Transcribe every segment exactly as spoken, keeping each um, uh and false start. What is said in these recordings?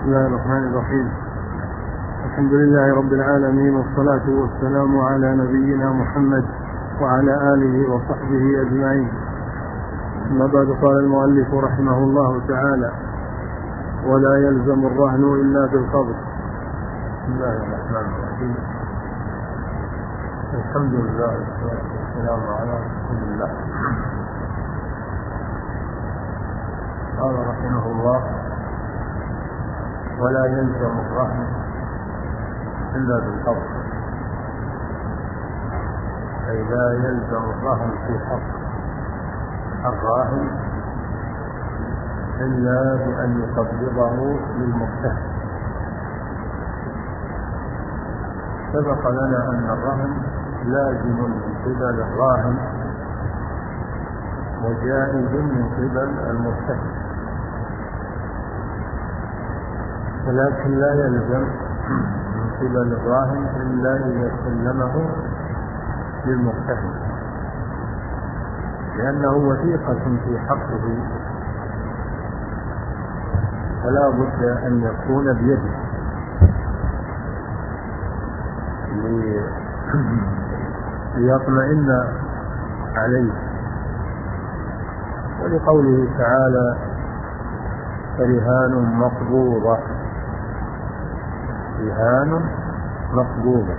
الله الرحمن الرحيم. الحمد لله رب العالمين، والصلاة والسلام على نبينا محمد وعلى آله وصحبه أجمعين. أما بعد، قال المؤلف رحمه الله تعالى: ولا يلزم الرهن إلا بالقبض. بسم الله الرحمن الرحيم. الحمد لله والصلاة والسلام على رسول الله. قال رحمه الله: ولا يلزم الرهن إلا بالقبض، أي لا يلزم الرهن في حق الراهن إلا بأن يقبضه للمرتهن. سبق لنا أن الرهن لازم من قبل الراهن وجائز من قبل المرتهن، ولكن لا يلزم من قبل الراهن إلا إذا سلمه للمرتهن، لأنه وثيقة في حقه، فلا بد أن يكون بيده ليطمئن عليه. ولقوله تعالى: فرهان مقبوضة، رهان مقبوضة،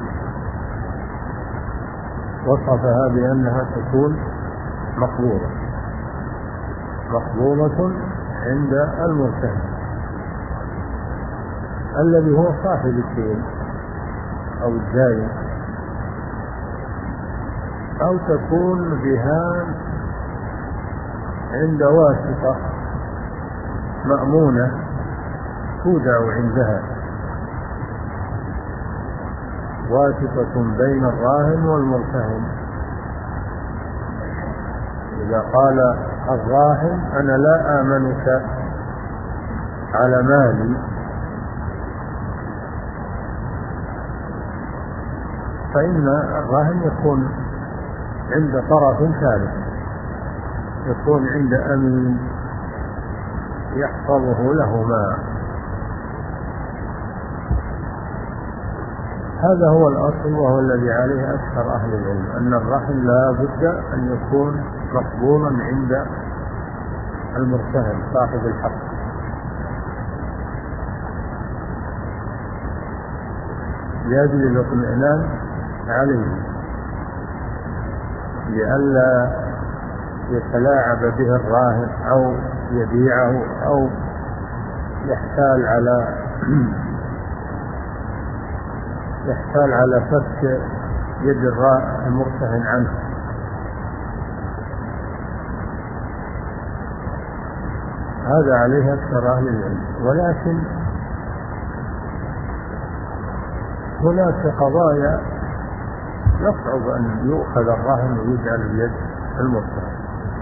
وصفها بأنها تكون مقبوضة مقبوضة عند المرتهن الذي هو صاحب الدين أو الدائن، أو تكون رهان عند واسطة مأمونة تودع عندها، واسطة بين الراهن والمرتهن. إذا قال الراهن: أنا لا آمنك على مالي، فإن الراهن يكون عند طرف ثالث، يكون عند أمين يحفظه له ما. هذا هو الأصل، وهو الذي عليه أكثر أهل العلم، أن الرهن لا بد أن يكون مقبولا عند المرتهن صاحب الحق، لأجل الاطمئنان عليه، لئلا يتلاعب به الراهن أو يبيعه أو يحتال على يحتال على فك يد المرتهن عنه. هذا عليه أكثر أهل العلم. ولكن هناك قضايا يصعب أن يؤخذ الرهن ويجعل بيد المرتهن.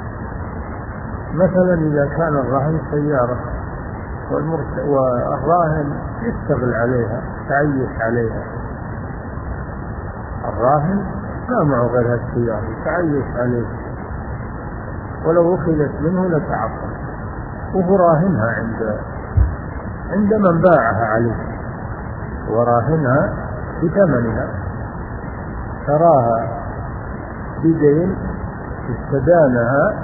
مثلا إذا كان الرهن سيارة والراهن يشتغل عليها، تعيش عليها، الراهن ما معه غير السيارة تعيش عليها، ولو أخذت منه لتعطل، وهو راهنها عند عند من باعها عليه، وراهنها بثمنها، تراها بدين استدانها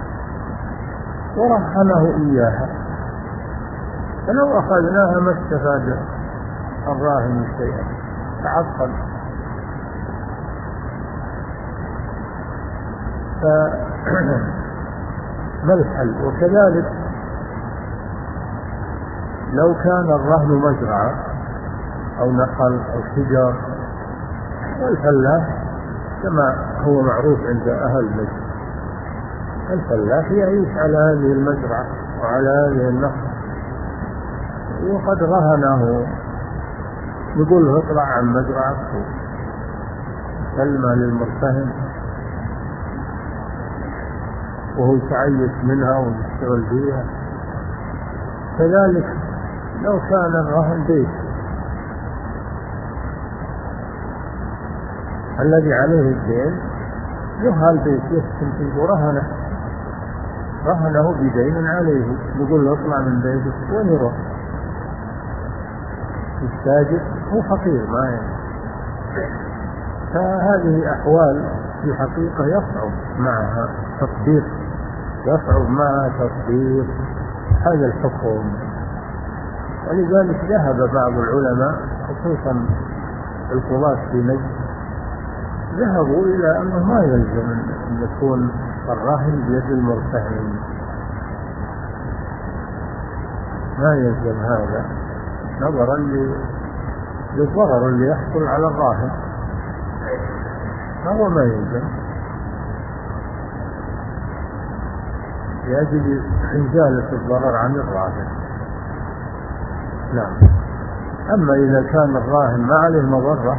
ورهنه إياها، فلو أخذناها ما استفاد الراهن شيئا، تعطل. فما الحل؟ وكذلك لو كان الرهن مزرعة أو نخل أو شجر، والفلاح كما هو معروف عند أهل مصر، الفلاح يعيش على هذه المزرعة وعلى هذه النخل، وقد رهنه، يقول له اطلع عن مزرعتك سلمة للمرتهن، وهو يتعيش منها ويشتغل فيها. كذلك لو كان الرهن بيت، الذي عليه الدين له البيت يسكن فيه ورهنه رهنه بدين عليه، يقول له اطلع من بيتك وين يروح؟ التاجر هو فقير ما يعني. فهذه أحوال في الحقيقة يصعب معها تطبيق يصعب معها تطبيق هذا الحكم. ولذلك ذهب بعض العلماء خصوصا القضاة في نجد ذهبوا إلى أنه ما يلزم أن يكون الراهن بيد المرتهن، ما يلزم هذا نظرا للضرر اللي يحصل على الراهن، هو ما يلزم لأجل إزالة الضرر عن الراهن. نعم. أما إذا كان الراهن ما عليه مضرة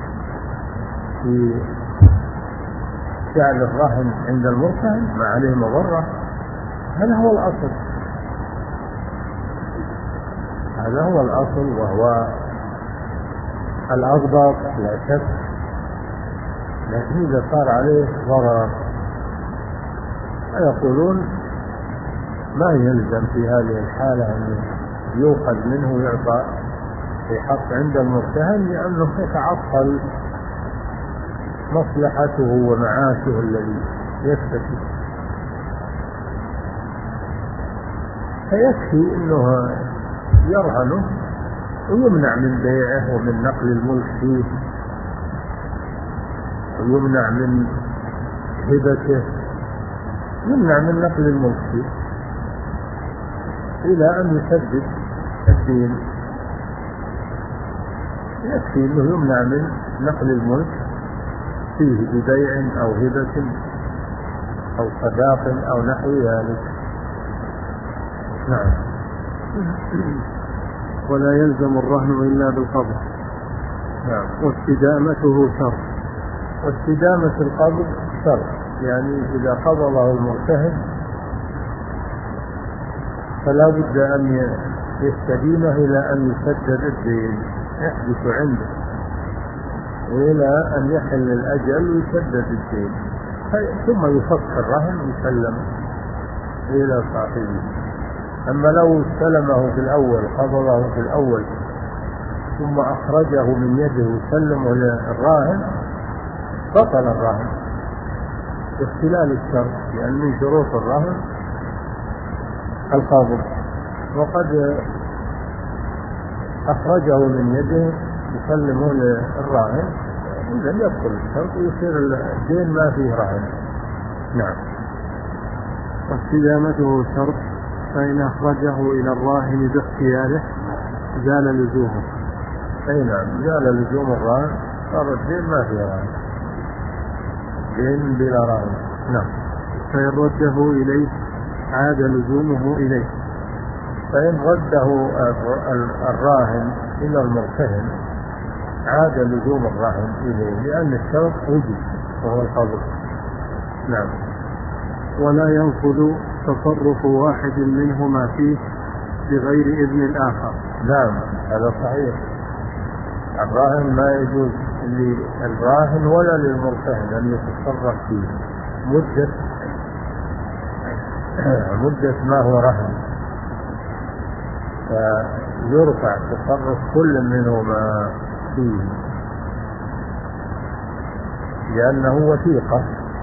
في جعل الرهن عند المرتهن ما عليه مضرة، هذا هو الأصل، هذا هو الأصل وهو الأضبط لا شك. لكن إذا صار عليه ضرر يقولون ما يلزم في هذه الحالة أن يؤخذ منه ويعطى في حق عند المرتهن، لأنه يتعطل مصلحته ومعاشه الذي يكتسب. فيكفي أنه يرهنه ويمنع من بيعه ومن نقل الملك فيه ويمنع من هبته، يمنع من نقل الملك فيه إلى أن يسدد الدين. يكفي أنه يمنع من نقل الملك فيه ببيع أو هبة أو صداق أو نحو ذلك. نعم. ولا يلزم الرهن إلا بالقبض. نعم. واستدامته شرط. واستدامة القبض شرط، يعني إذا قبضه المرتهن فلا بد أن يستديمه إلى أن يسدد الدين يحدث عنده إلى أن يحل الأجل ويسدد الدين، ثم يفك الرهن ويسلم إلى صاحبه. أما لو استلمه في الأول قبضه في الأول ثم أخرجه من يده وسلمه للراهن بطل الرهن باختلال الشرط، لأن من شروط الرهن القبض، وقد أخرجه من يده يسلمه للراهن إذا يبطل الشرط ويصير الدين ما فيه رهن. نعم. واستدامته شرط، فإن أخرجه إلى الراهن باختياره زال لزومه. أي نعم، زال لزوم الراهن، صار الدين ما فيه رهن، دين بلا رهن. نعم. فإن رده إليه عاد لزومه إليه. فإن رده الراهن إلى المرتهن عاد لزوم الراهن إليه، لأن الشرط وجد وهو القبض. نعم. ولا ينفذ تصرف واحد منهما فيه بغير إذن الآخر. نعم، هذا صحيح. الراهن ما يجوز للراهن ولا للمرتهن أن يتصرف فيه مدة مدة ما هو رهن، فيرفع تصرف كل منهما فيه لأنه وثيقة،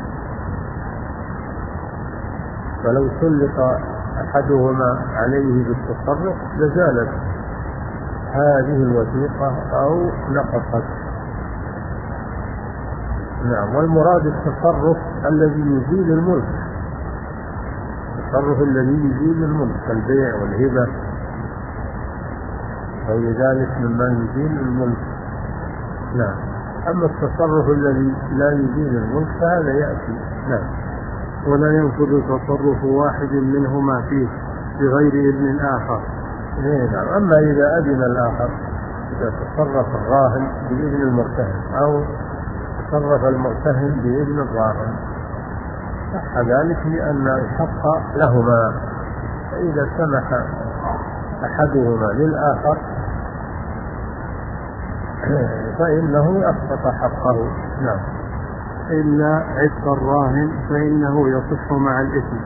فلو سلط أحدهما عليه بالتصرف لزالت هذه الوثيقة أو نقصت. نعم. والمراد التصرف الذي يزيل الملك، التصرف الذي يزيل الملك كالبيع والهبة غير ذلك مما يزيل الملك. نعم. أما التصرف الذي لا يزيل الملك فهذا يأتي. نعم. ولا ينفذ تصرف واحد منهما فيه بغير إذن الآخر. نعم. أما إذا أذن الآخر، إذا تصرف الراهن بإذن المرتهن أو تصرف المرتهن بإذن الراهن صح ذلك، لأن الحق لهما، فإذا سمح أحدهما للآخر فإنه يسقط حقه. نعم. إلا عتق الراهن فإنه يصح مع الإثم.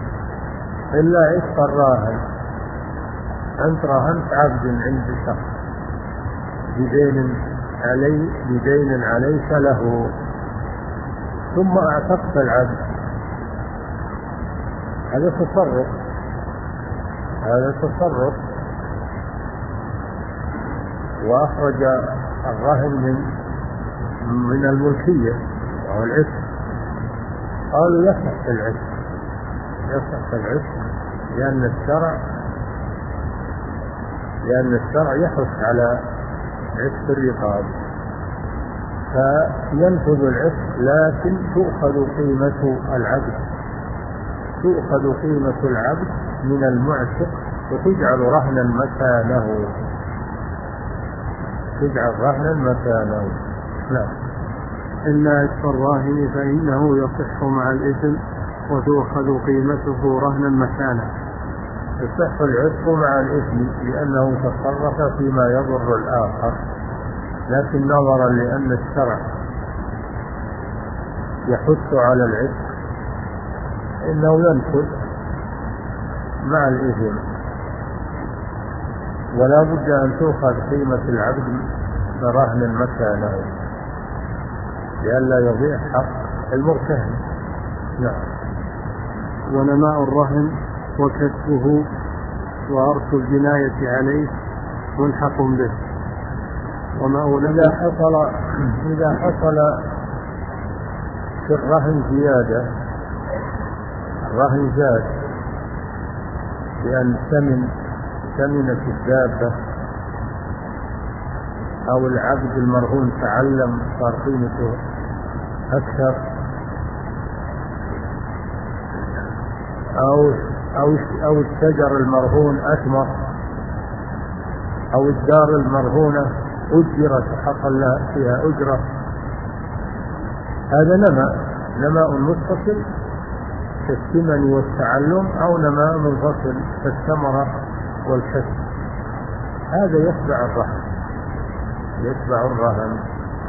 إلا عتق الراهن، أنت راهنت عبد عند شخص بدين علي بدين عليك له، ثم اعتقت العبد، هذا تصرف هذا تصرف وأخرج الرهن من من الملكية وهو العتق. قالوا يصح العتق يصح العتق لأن الشرع لأن الشرع يحث على عتق الرقاب، فينفذ العتق، لكن تؤخذ قيمة العبد تؤخذ قيمة العبد من المعتق وتجعل رهنا مكانه تجعل رهنا مكانه. لا إن عتق الراهن فإنه يصح مع الإثم وتؤخذ قيمته رهنا مكانه. يصح العتق مع الإثم لأنه تصرف فيما يضر الآخر، لكن نظرا لأن الشرع يحث على العتق إنه ينفذ مع الإثم، ولا بد أن تؤخذ قيمة العبد برهن مكانه لئلا يضيع حق المرتهن. نعم. ونماء الرهن وكسبه وأرث الجناية عليه ملحق به. وما إذا حصل إذا حصل في الرهن زيادة، الرهن زاد لأن ثمن ثمنت الدابة أو العبد المرهون تعلم صار قيمته أكثر، أو أو أو الشجر المرهون أثمر، أو الدار المرهونة أجرت حصل لها فيها أجرة، هذا نماء نماء متصل كالثمن والتعلم، أو نماء منفصل كالثمرة والكسب، هذا يتبع الرهن يتبع الرهن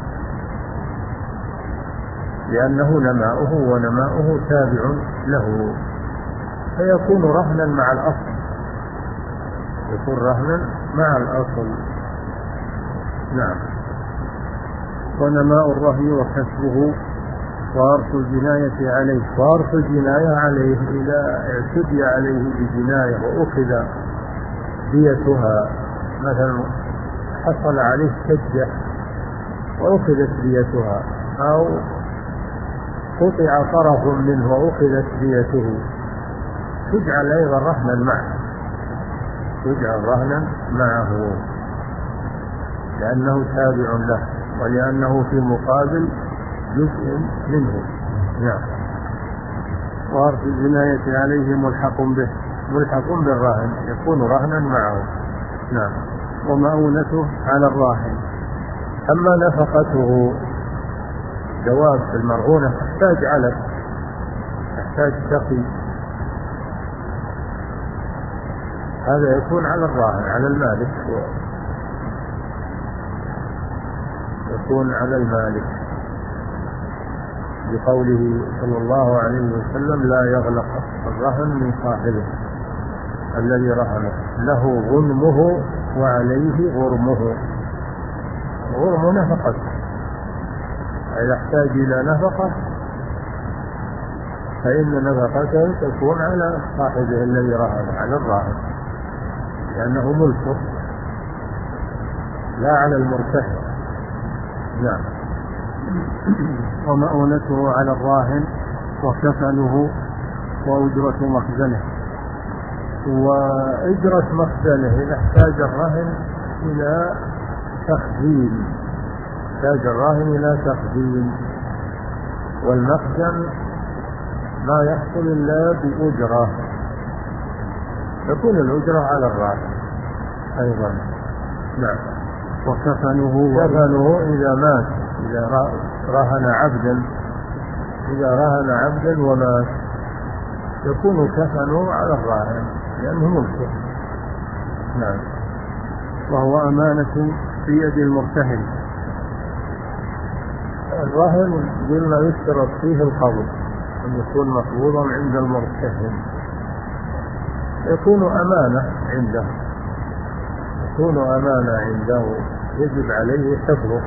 لأنه نماؤه ونماؤه تابع له، فيكون رهنا مع الأصل يكون رهنا مع الأصل. نعم. ونماء الرهن وكسبه وأرث الجناية عليه وأرث الجناية عليه إذا اعتدي عليه بجناية وأخذ ديتها، مثلا حصل عليه سجة وأخذت ديتها، أو قطع طرف منه وأخذت ديته، تجعل أيضا رهنا معه تجعل رهنا معه لأنه تابع له ولأنه في مقابل جزء منه. نعم. وأرث الجناية عليه ملحق به ملحق بالرهن يكون رهنا معه. نعم. ومؤونته على الراهن. أما نفقته جواب المرهونة تحتاج علف تحتاج سقي، هذا يكون على الراهن على المالك يكون على المالك بقوله صلى الله عليه وسلم لا يغلق الرهن من صاحبه الذي رهنه، له غنمه وعليه غرمه. غرم نفقة، إذا احتاج إلى نفقة فإن نفقته تكون على صاحبه الذي رهن على الراهن لأنه ملكه لا على المرتهن. نعم. ومؤونته على الراهن وكفنه وأجرة مخزنه. وأجرة مخزنه إذا احتاج الراهن إلى تخزين احتاج الراهن إلى تخزين، والمخزن ما يحصل إلا بأجرة، تكون الأجرة على الراهن أيضا. نعم. وكفنه كفنه إذا مات إذا رهن عبدا إذا رهن عبدا ومات يكون كفنه على الراهن لأنه ملكه. نعم. وهو أمانة في يد المرتهن. الراهن قلنا يشترط فيه القبض أن يكون مقبوضا عند المرتهن، يكون أمانة عنده يكون أمانة عنده يجب عليه حفظه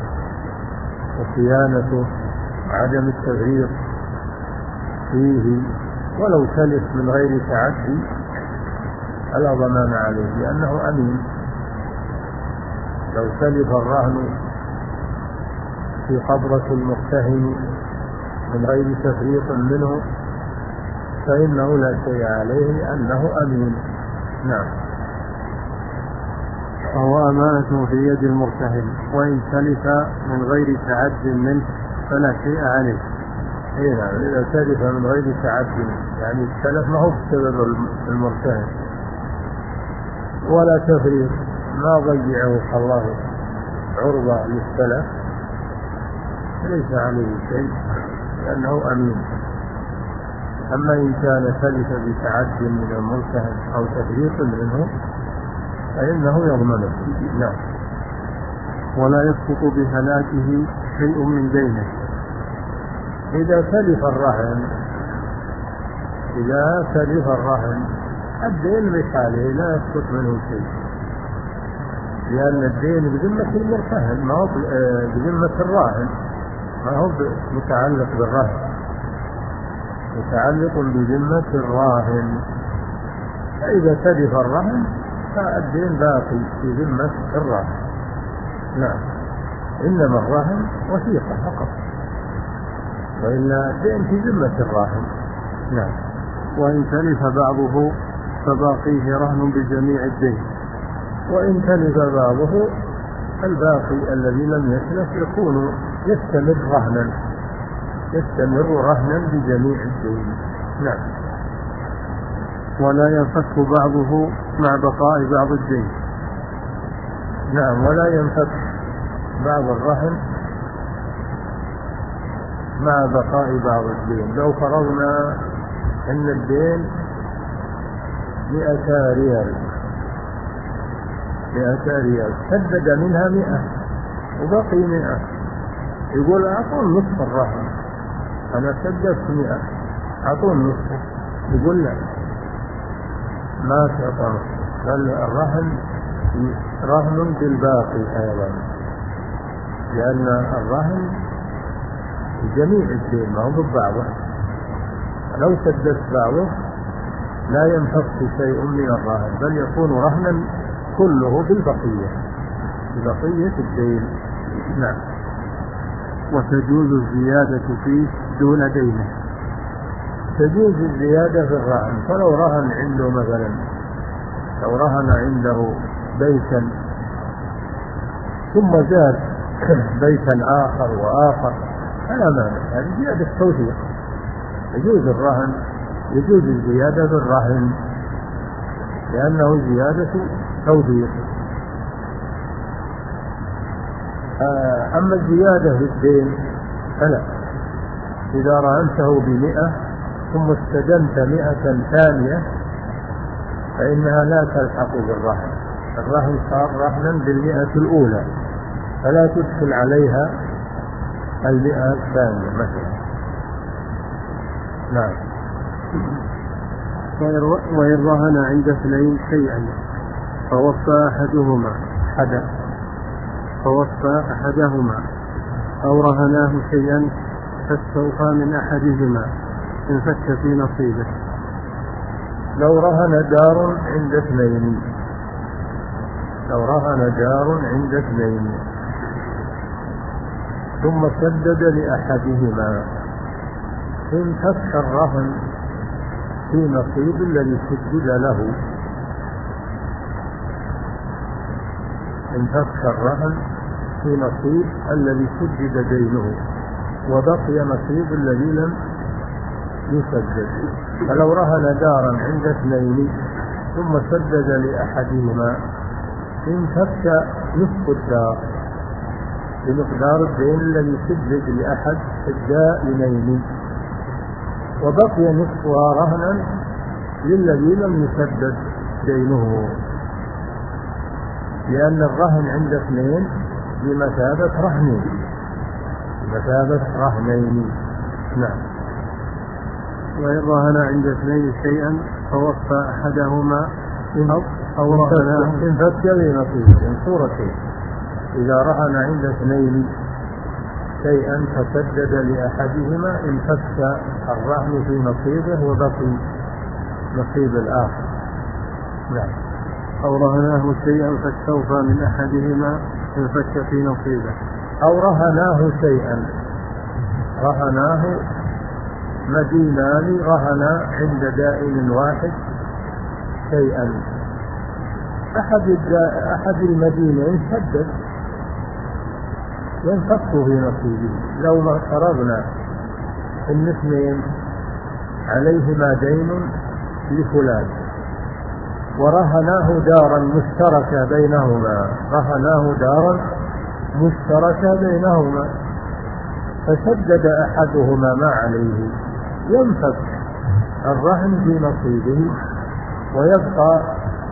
وصيانته وعدم التفريط فيه، ولو تلف من غير تعدي فلا ضمان عليه لأنه أمين. لو تلف الرهن في قبضة المرتهن من غير تفريط منه فإنه لا شيء عليه أنه أمين. نعم. فهو أمانة في يد المرتهن، وإن تلف من غير تعد منه فلا شيء عليه. إيه نعم، إذا تلف من غير تعد يعني التلف ما هو بسبب المرتهن ولا تفريط، ما ضيعه الله عرضة للتلف ليس عليه شيء لأنه أمين. أما إن كان تلف بتعد من المرتهن أو تفريط منه فإنه يضمنه. نعم. ولا يسقط بهلاكه شيء من دينه. إذا تلف الرهن إذا تلف الرهن الدين مثاله لا يسقط منه شيء، لأن الدين بذمة المرتهن ما هو بذمة الراهن، ما هو متعلق بالرهن، متعلق بذمة الراهن. فإذا تلف الرهن فالدين باقي في ذمة الراهن. نعم. إنما الرهن وثيقة فقط، وإلا الدين في ذمة الراهن. نعم. وإن تلف بعضه فباقيه رهن بجميع الدين. وإن تلف بعضه الباقي الذي لم يتلف يكون يستمر رهنا يستمر رهنا بجميع الدين. نعم. ولا ينفك بعضه مع بقاء بعض الدين. نعم. ولا ينفك بعض الرهن مع بقاء بعض الدين. لو فرضنا أن الدين مئة ريال مئة ريال سدد منها مئة وبقي مئة، يقول أعطون نصف الرهن، أنا سددت مئة أعطون نصف، يقول لا ما تعطى نصف، بل الرهن رهن بالباقي أيضا، لأن الرهن جميع الدين ما هو ببعضه. لو سددت بعضه لا ينفك شيء من الرهن بل يكون رهنا كله بالبقية ببقية الدين. نعم. وتجوز الزيادة فيه دون دينه. تجوز الزيادة في الرهن، فلو رهن عنده مثلا لو رهن عنده بيتا ثم زاد بيتا آخر وآخر فلا مانع، هذه زيادة توثيق. يجوز الرهن يجوز الزيادة في الرهن لأنه زيادة توثيق. أما الزيادة في الدين فلا. إذا رهنته بمئة ثم استدمت مئة ثانية فإنها لا تلحق بالرهن، الرهن صار رهنا بالمئة الأولى فلا تدخل عليها المئة الثانية مثلا. نعم. وإن رهن عند اثنين شيئا فوفى أحدهما حدا فوفى أحدهما أو رهناه شيئا فاستوفى من أحدهما انفك في نصيبه. لو رهن دار عند اثنين لو رهن دار عند اثنين ثم سدد لأحدهما انفك الرهن في نصيب الذي سدد له انفك الرهن في نصيب الذي سدد دينه وبقي نصيب الذي لم يسدد. فلو رهن دارا عند اثنين ثم سدد لأحدهما انفك نصف الدار بمقدار الدين الذي سدد لأحد الدائنين وبقي نصفها رهنا للذي لم يسدد دينه، لأن الرهن عند اثنين بمثابة رهنين بمثابة رهنين. نعم. وإن رهن عند اثنين شيئا فوفى أحدهما أو, أو رهناه انفك بنصيبه صورتين. إذا رهن عند اثنين شيئا فسدد لأحدهما انفك الرهن في نصيبه وبقي نصيب الآخر. نعم. أو رهناه شيئا فاستوفى من أحدهما انفك في نصيبه. أو رهناه شيئا، رهناه مدينان رهنا عند دائن واحد شيئا، أحد أحد المدينين سدد ينفك في نصيبه. لو ما افترضنا ان اثنين عليهما دين لفلان ورهناه دارا مشتركة بينهما، رهناه دارا مشتركة بينهما فسدد أحدهما ما عليه، ينفك الرهن في نصيبه ويبقى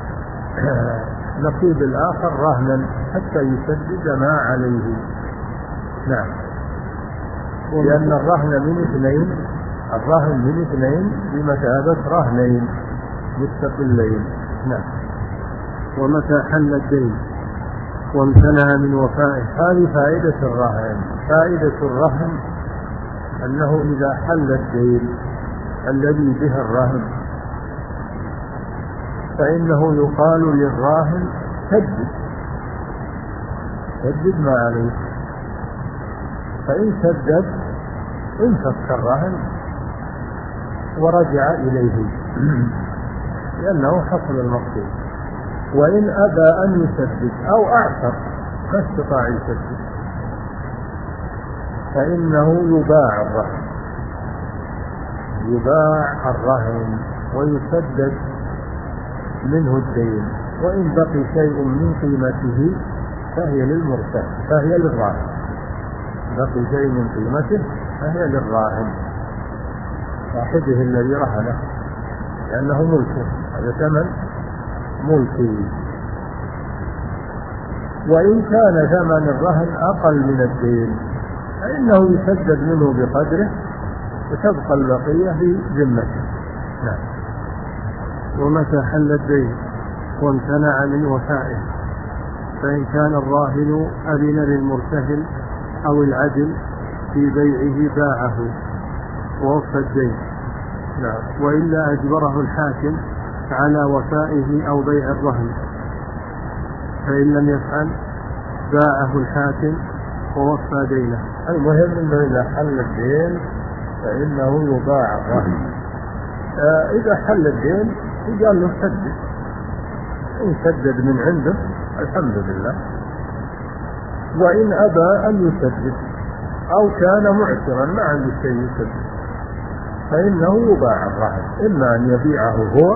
نصيب الآخر رهنا حتى يسدد ما عليه. نعم. لأن الرهن من اثنين، الرهن من اثنين بمثابة رهنين مستقلين. نعم. ومتى حل الدين وامتنع من وفائه. هذه فائدة الرهن. فائدة الرهن أنه إذا حل الدين الذي به الرهن فإنه يقال للراهن سدد سدد ما عليه، فإن سدد انفك الرهن ورجع إليه لأنه حصل المقصود. وإن أبى أن يسدد أو أعسر ما استطاع يسدد فإنه يباع الرهن، يباع الرهن ويسدد منه الدين، وإن بقي شيء من قيمته فهي للمرتهن، فهي للراهن، بقي شيء من قيمته فهي للراهن صاحبه الذي رهنه لأنه ملكه، هذا ثمن ملكه. وإن كان ثمن الرهن أقل من الدين فإنه يسدد منه بقدره وتبقى البقية في ذمته. نعم. ومتى حل الدين وامتنع من وفائه، فإن كان الراهن أذن للمرتهن أو العدل في بيعه باعه ووفى الدين. نعم. وإلا أجبره الحاكم على وفائه أو بيع الرهن، فإن لم يفعل باعه الحاكم ووفى دينه. المهم أنه إذا حل الدين فإنه يباع الرهن. آه إذا حل الدين يقال له سدد، إن سدد من عنده الحمد لله، وإن أبى أن يسدد أو كان معسرا ما عنده شيء يسدد فإنه يباع الرهن، إما أن يبيعه هو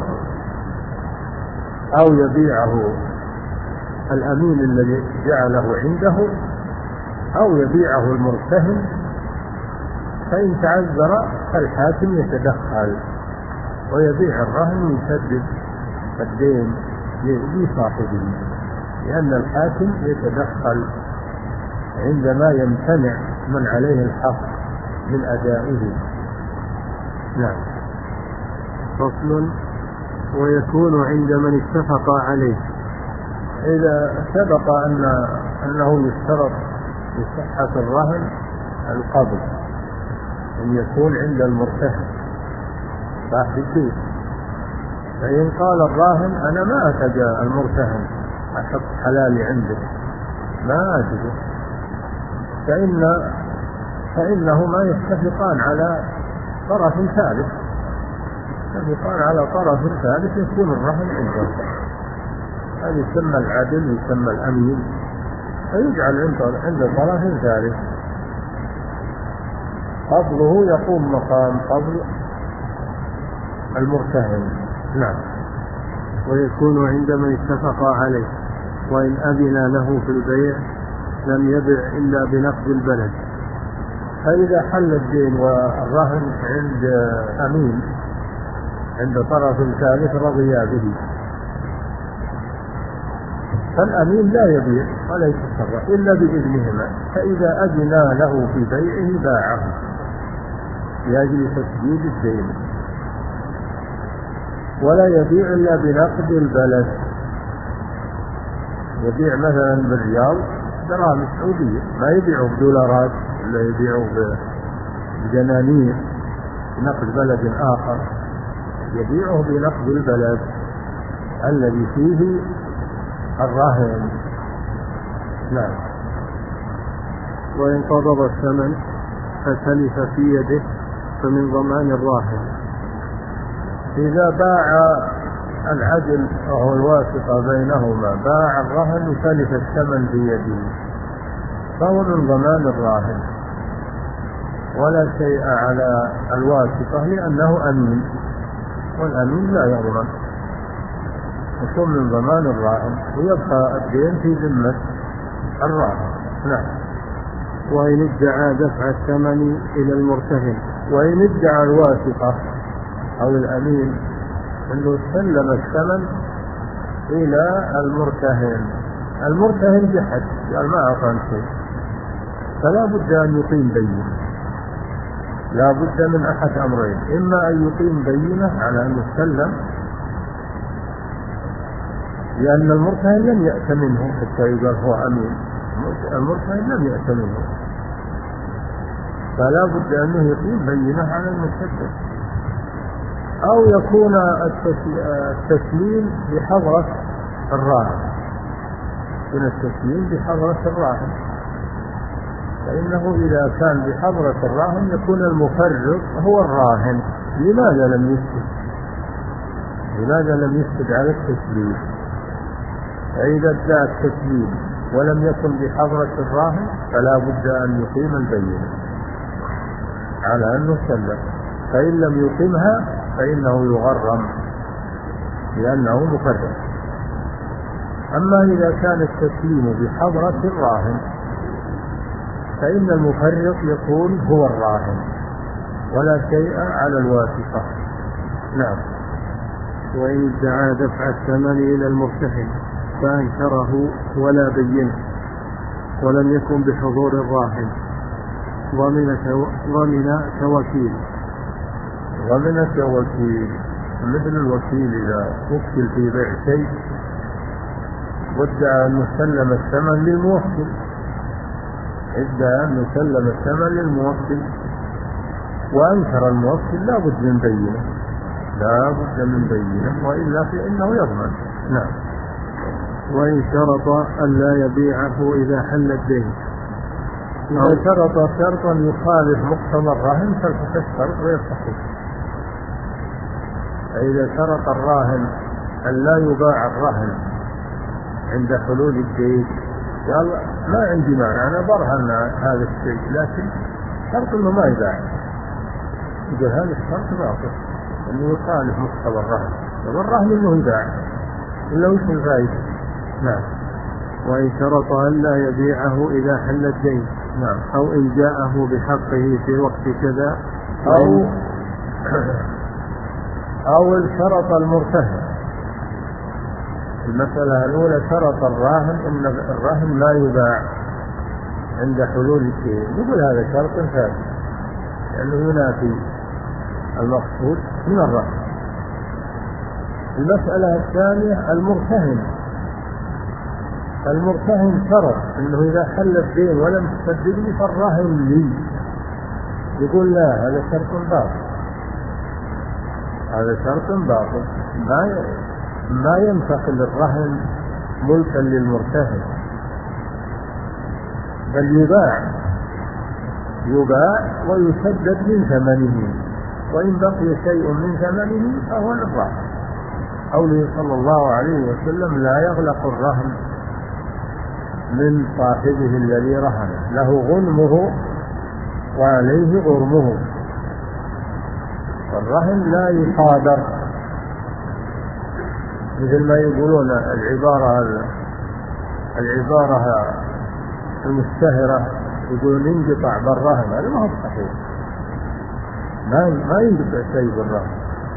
أو يبيعه الأمين الذي جعله عنده أو يبيعه المرتهن، فإن تعذر الحاكم يتدخل ويبيع الرهن ويسدد الدين لصاحبه، لأن الحاكم يتدخل عندما يمتنع من عليه الحق من أدائه. نعم. فصل. ويكون عند من اتفق عليه. إذا سبق أن أنه يشترط لصحة الرهن القبض أن يكون عند المرتهن صاحب الدين، فإن قال الراهن أنا ما أتجا المرتهن أحط حلالي عنده ما أجده، فإن فإنهما يتفقان على طرف ثالث، يتفقان على طرف ثالث يكون الرهن عنده، هذا يسمى العدل ويسمى الأمين، فيجعل عند طرف ثالث قبضه يقوم مقام قبض المرتهن. نعم. ويكون عند من اتفق عليه، وإن أذن له في البيع لم يبع إلا بنقد البلد. فإذا حل الدين والرهن عند أمين عند طرف ثالث رضيا به فالأمين لا يبيع ولا يتصرف إلا بإذنهما، فإذا أذنا له في بيعه باعه لأجل تسديد الدين، ولا يبيع إلا بنقد البلد، يبيع مثلا بالرياض دراهم سعودية، ما يبيعوا بدولارات ولا يبيعوا بجنانير بنقد بلد آخر، يبيعه بنقد البلد الذي فيه الرهن. نعم. وإن قبض الثمن فتلف في يده فمن ضمان الراهن. إذا باع العدل وهو الواسطة بينهما، باع الرهن وتلف الثمن بيده، فهو من ضمان الراهن ولا شيء على الواسطة لأنه أمين، والأمين لا يضمن، يكون من ضمان الراهن ويبقى الدين في ذمة الراهن. نعم. وإن ادعى دفع الثمن إلى المرتهن، وإن ادعى الواسطة أو الأمين أنه سلم الثمن إلى المرتهن، المرتهن جحد قال ما أعطاني شيء، فلا بد أن يقيم بينة، لا بد من أحد أمرين، إما أن يقيم بينة على أنه سلم، لأن المرتهن لم يأت منه حتى يقال هو أمين، المرتهن لم يأت منه، فلا بد أنه يقيم بينة على المسدد، أو يكون التسليم بحضرة الراهن، يكون التسليم بحضرة الراهن، فإنه إذا كان بحضرة الراهن يكون المفرط هو الراهن. لماذا لم يسد؟ لماذا لم يسد على التسليم؟ فإذا ادعى التسليم ولم يكن بحضرة الراهن فلا بد أن يقيم البينة على أنه سلم، فإن لم يقيمها فإنه يغرم لأنه مفرط. أما إذا كان التسليم بحضرة الراهن فإن المفرط يكون هو الراهن ولا شيء على الواسطة. نعم. وإن ادعى دفع الثمن إلى المرتهن فأنكره ولا بينه ولم يكن بحضور الراهن ضمن كوكيل. ضمن كوكيل مثل الوكيل إذا وكل في بيع شيء وادعى أن يسلم الثمن للموكل، ادعى أن يسلم الثمن للموكل وأنكر الموكل لا بد من بينة، لا بد من بينة وإلا فإنه يضمن. نعم. وإن شرط أن لا يبيعه إذا حل الدين، إذا شرط شرطا يخالف مقتضى الراهن فالفسخ الشرط ويصح. فإذا شرط الراهن أن لا يباع الرهن عند حلول الدين، قال ما عندي مانع أنا برهن هذا الشيء، لكن شرط إنه ما يباع، يقول هذا الشرط باطل إنه يخالف مقتضى الرهن، والرهن إنه يباع إلا وش الفائدة. نعم. وإن شرط أن لا يبيعه إذا حل الدين، نعم، أو إن جاءه بحقه في وقت كذا، أو أو الشرط المرتهن. المسألة الأولى شرط الراهن إن الرهن لا يباع عند حلول الدين، يقول هذا شرط فاسد لأنه ينافي المقصود من الرهن. المسألة الثانية المرتهن، المرتهن شرط إنه إذا حل الدين ولم تسددني فالرهن لي، يقول لا هذا شرط باطل، هذا شرط باطل، ما ما ينتقل الرهن ملكا للمرتهن، بل يباع يباع ويسدد من ثمنه، وإن بقي شيء من ثمنه فهو للراهن. قوله صلى الله عليه وسلم لا يغلق الرهن من صاحبه الذي رهنه، له غنمه وعليه غرمه، والرهن لا يصادر، مثل ما يقولون العبارة العبارة المشتهرة يقولون ينقطع بالرهن، هذا ما هو صحيح، ما ما ينقطع شيء بالرهن،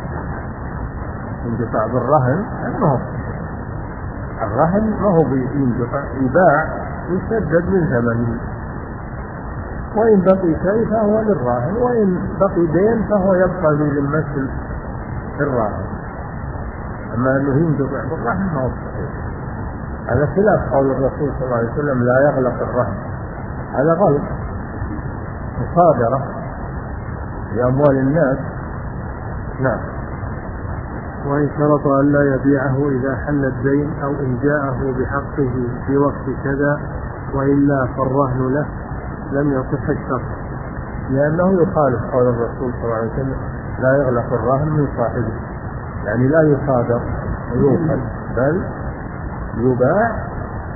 ينقطع بالرهن هذا ما هو صحيح. الرهن ما هو ينقطع، يباع يسدد من ثمنه، وإن بقي شيء فهو للراهن، وإن بقي دين فهو يبقى للمثل الراهن. أما أنه ينقطع بالرهن ما هو صحيح. هذا خلاف قول الرسول صلى الله عليه وسلم لا يغلق الرهن، هذا غلط، مصادرة لأموال الناس. نعم. وإن شرط أن لا يبيعه إذا حل الدين أو إن جاءه بحقه في وقت كذا وإلا فالرهن له لم يصح الشرط، لأنه يخالف قول الرسول صلى الله عليه وسلم لا يغلق الرهن من صاحبه، يعني لا يصادر ويوصل، بل يباع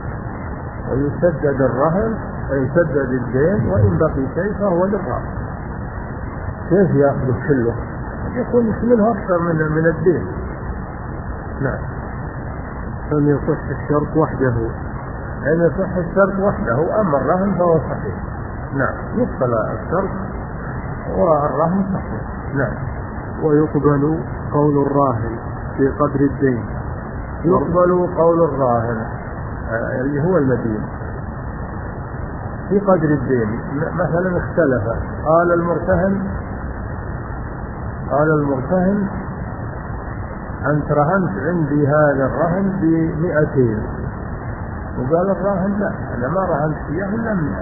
ويسدد الرهن ويسدد الدين، وإن بقي شيء فهو للراهن. كيف يأخذ كله؟ يكون منه أكثر من من الدين. نعم. لم يصح الشرط وحده، لم يصح الشرط وحده، أما الرهن فهو صحيح. نعم. يقبل الشرط والرهن صحيح. نعم. ويقبل قول الراهن في قدر الدين. يقبل قول الراهن اللي هو المدين في قدر الدين. مثلا اختلف، قال المرتهن قال المرتهن أنت رهنت عندي هذا الرهن بمئتين، وقال الراهن لا أنا ما رهنت فيه إلا مئة،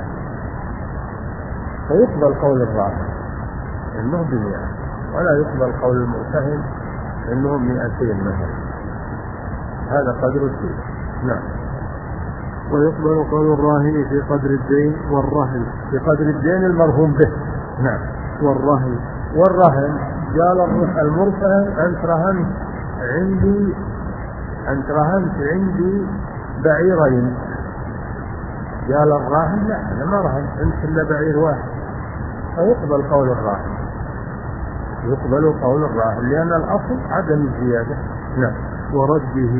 فيقبل قول الراهن إنه بمئة، ولا يقبل قول المرتهن إنه مئتين مثلا، هذا قدر الدين. نعم. ويقبل قول الراهن في قدر الدين والرهن في قدر الدين المرهون به. نعم. والرهن والرهن قال المرتهن أنت رهنت عندي أنت رهنت عندي بعيرين، قال الراهن لا أنا ما رهنت عندك إلا بعير واحد، فيقبل قول الراهن يقبل قول الراهن لأن الأصل عدم الزيادة. نعم. ورده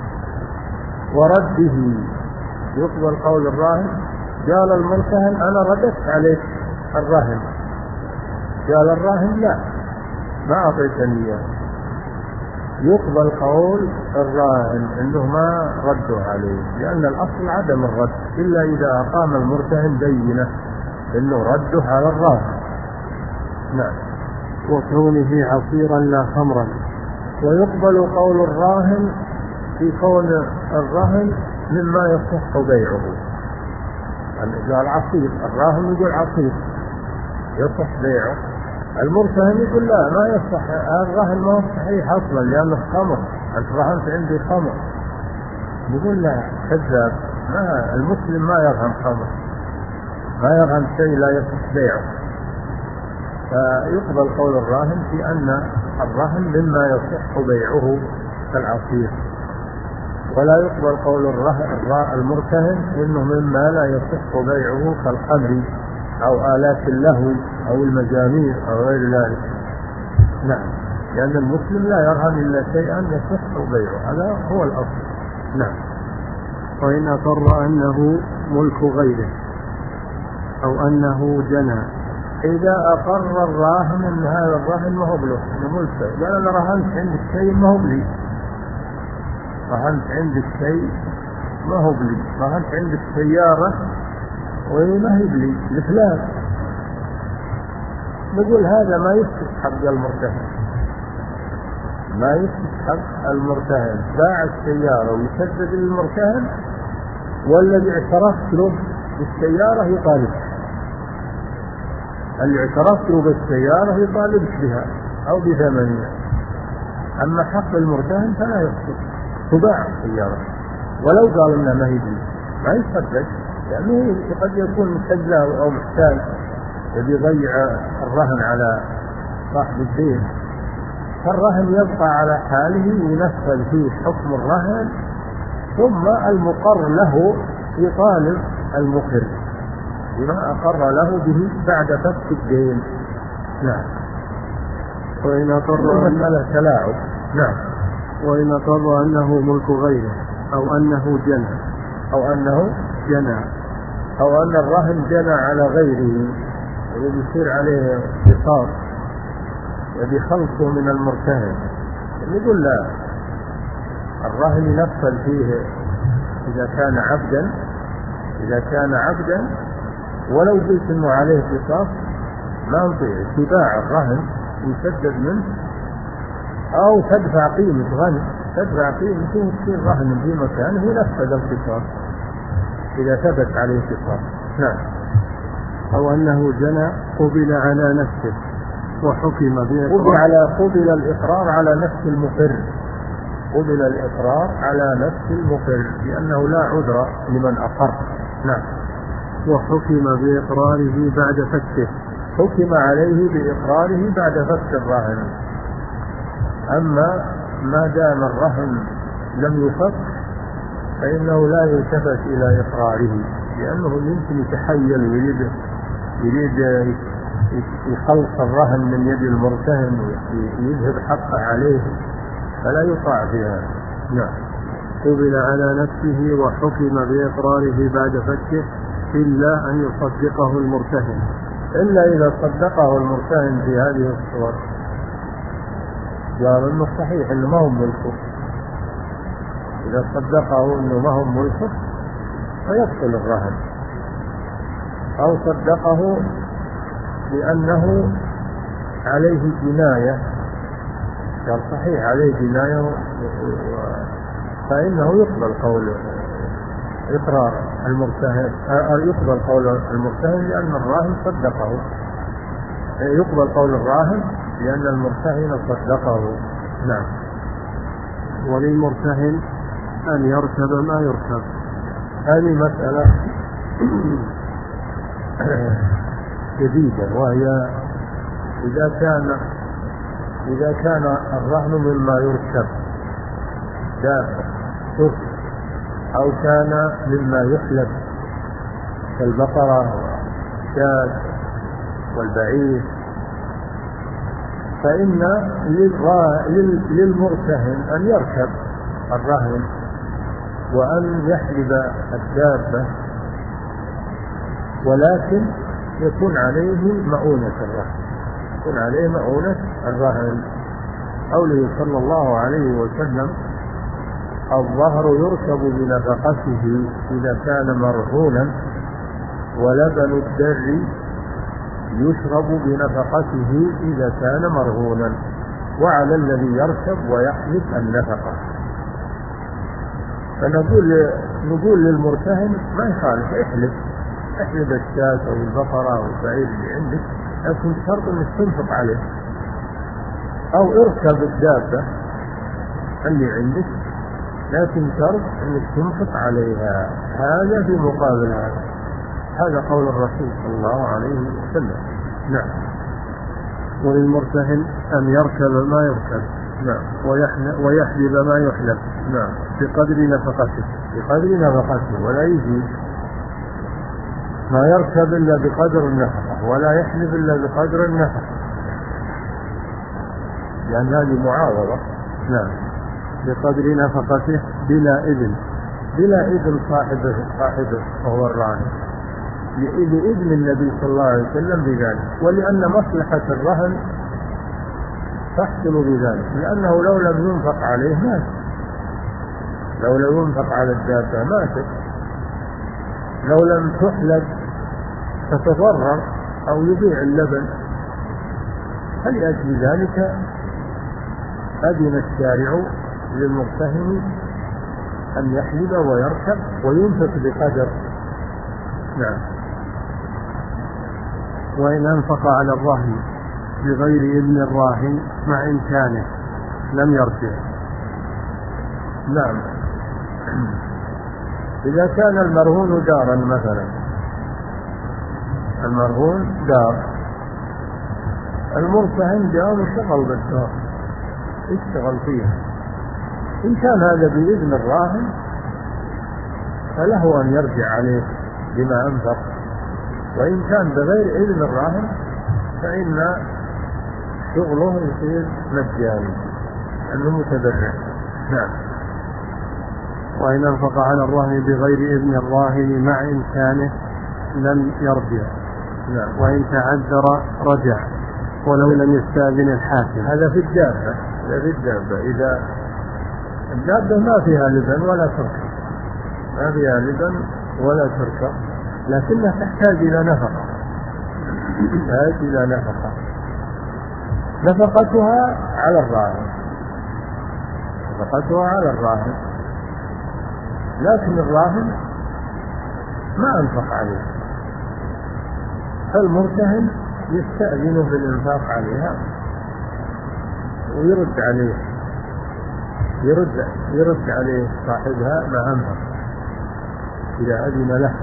ورده يقبل قول الراهن، قال المرتهن أنا رددت عليك الرهن، قال الراهن لا ما أعطيتني إياه، يقبل قول الراهن إنه ما رده عليه، لأن الأصل عدم الرد إلا إذا أقام المرتهن بينة إنه رده على الراهن. نعم. وكونه عصيرا لا خمرا. ويقبل قول الراهن في كون الرهن مما يصح بيعه، يعني قال عصير، الراهن يقول عصير يصح بيعه، المرتهن يقول لا ما يصح، الرهن ما هو صحيح أصلا لأنه خمر، أنت رهنت عندي خمر، يقول لا كذاب، ما المسلم ما يرهن خمر، ما يرهن شيء لا يصح بيعه. فيقبل قول الراهن في أن الرهن مما يصح بيعه كالعصير، ولا يقبل قول المرتهن إنه مما لا يصح بيعه كالخمر أو آلات اللهو أو المزامير أو غير ذلك. نعم. لأن المسلم لا يرهن إلا شيئا يصح بيعه، هذا هو الأصل. نعم. وإن أقر أنه ملك غيره أو أنه جنى. إذا أقر الراهن أن هذا الراهن ما هو له ملكه، قال أنا رهنت عندك شيء ما هو لي، رهنت عندك شيء ما هو لي، رهنت عندك سيارة وهي ما هي لي لفلان، نقول هذا ما يثبت حق المرتهن، ما يثبت حق المرتهن، باع السيارة ويسدد للمرتهن، والذي اعترفت له بالسيارة يطالبك، اللي اعترفت له بالسيارة يطالبك بها أو بثمنها. أما حق المرتهن فلا يثبت، تباع السيارة ولو قال إنها ما هي لي ما يصدق، يعني قد يكون كذاب أو محتال يبي يضيع الرهن على صاحب الدين، فالرهن يبقى على حاله وينفذ فيه حكم الرهن، ثم المقر له يطالب المقر بما أقر له به بعد فك الدين. نعم. وإن أقر أنه تلاعب. نعم. وإن أقر أنه ملك غيره أو أنه جنى أو أنه جنى أو أن الرهن جنى على غيره ويصير عليه قصاص يبي خلصه من المرتهن، يقول لا، الرهن ينفذ فيه إذا كان عبدا إذا كان عبدا ولو قلت إنه عليه قصاص ما نطيع، تباع الرهن يسدد منه أو تدفع قيمة غني تدفع فيه في الرهن في مكانه ينفذ القصاص إذا ثبت عليه قصاص. نعم. أو أنه جنى قبل على نفسه وحكم قبل على قبل الإقرار على نفس المقر قبل الإقرار على نفس المقر لأنه لا عذر لمن أقر. نعم. وحكم بإقراره بعد فكه حكم عليه بإقراره بعد فك الرهن. أما ما دام الرهن لم يفك فإنه لا يلتفت إلى إقراره لأنه يمكن يتحيل ويريد يريد يخلص الرهن من يد المرتهن ويذهب حقه عليه فلا يطاع فيها. نعم. قبل على نفسه وحكم بإقراره بعد فكه إلا أن يصدقه المرتهن إلا إذا صدقه المرتهن في هذه الصور قال إنه صحيح إنه ما هو ملكه. إذا صدقه إنه ما هو ملكه فيبطل الرهن، أو صدقه لأنه عليه جناية قال صحيح عليه جناية فإنه يقبل قول إقرار المرتهن يقبل قول المرتهن لأن الراهن صدقه يقبل قول الراهن لأن المرتهن صدقه. نعم. وللمرتهن أن يركب ما يركب. هذه مسألة جديدة وهي إذا كان إذا كان الرهن مما يركب دابة سفن أو كان مما يحلب كالبقرة والشاة والبعير فإن للمرتهن أن يركب الرهن وأن يحلب الدابة ولكن يكون عليه مؤونة الرهن يكون عليه مؤونة الرهن. قوله صلى الله عليه وسلم الظهر يركب بنفقته إذا كان مرهونا ولبن الدر يشرب بنفقته إذا كان مرهونا وعلى الذي يركب ويحلب النفقة. فنقول نقول للمرتهن ما يخالف احلب احلب الشاة أو البقرة أو البعير اللي عندك لكن شرط انك تنفق عليه، أو اركب الدابة اللي عندك لكن شرط انك تنفق عليها. هذا في مقابل هذا. هذا قول الرسول صلى الله عليه وسلم. نعم. وللمرتهن أن يركب ما يركب. نعم. ويحلب ما يحلب. نعم. بقدر نفقته بقدر نفقته ولا يزيد. ما يركب إلا بقدر النفقة ولا يحلب إلا بقدر النفقة لأن هذه معاوضة. نعم. بقدر نفقته بلا إذن بلا إذن صاحبه صاحبه وهو الراهن لإذن النبي صلى الله عليه وسلم بذلك ولأن مصلحة الرهن تحصل بذلك لأنه لو لم ينفق عليه مات لو لم ينفق على الدابة ماتت لو لم تحلب تتضرر أو يبيع اللبن. فلأجل ذلك أذن الشارع للمرتهن أن يحلب ويركب وينفق بقدر. نعم. وإن أنفق على الرهن بغير إذن الراهن مع إمكانه لم يرجع. نعم. إذا كان المرهون دارا مثلا المرهون دار المرتهن جاء واشتغل بالدار اشتغل فيها إن كان هذا بإذن الراهن فله أن يرجع عليه بما أنفق وإن كان بغير إذن الراهن فإن شغله يصير مجاني أنه متبرع. نعم. وإن أنفق على الرهن بغير إذن الراهن مع إمكانه لم يرجع. نعم. وإن تعذر رجع ولو لم يستأذن الحاكم. هذا في الدابة. هذا في الدابة إذا الدابة ما فيها لبن ولا تركب ما فيها لبن ولا تركب لكنها تحتاج إلى نفقة تحتاج إلى نفقة نفقتها على الراهن نفقتها على الراهن، لكن الراهن ما أنفق عليه، فالمرتهن يستأذنه بالإنفاق عليها ويرد عليه يرد يرد عليه صاحبها ما أنفق إذا أذن له.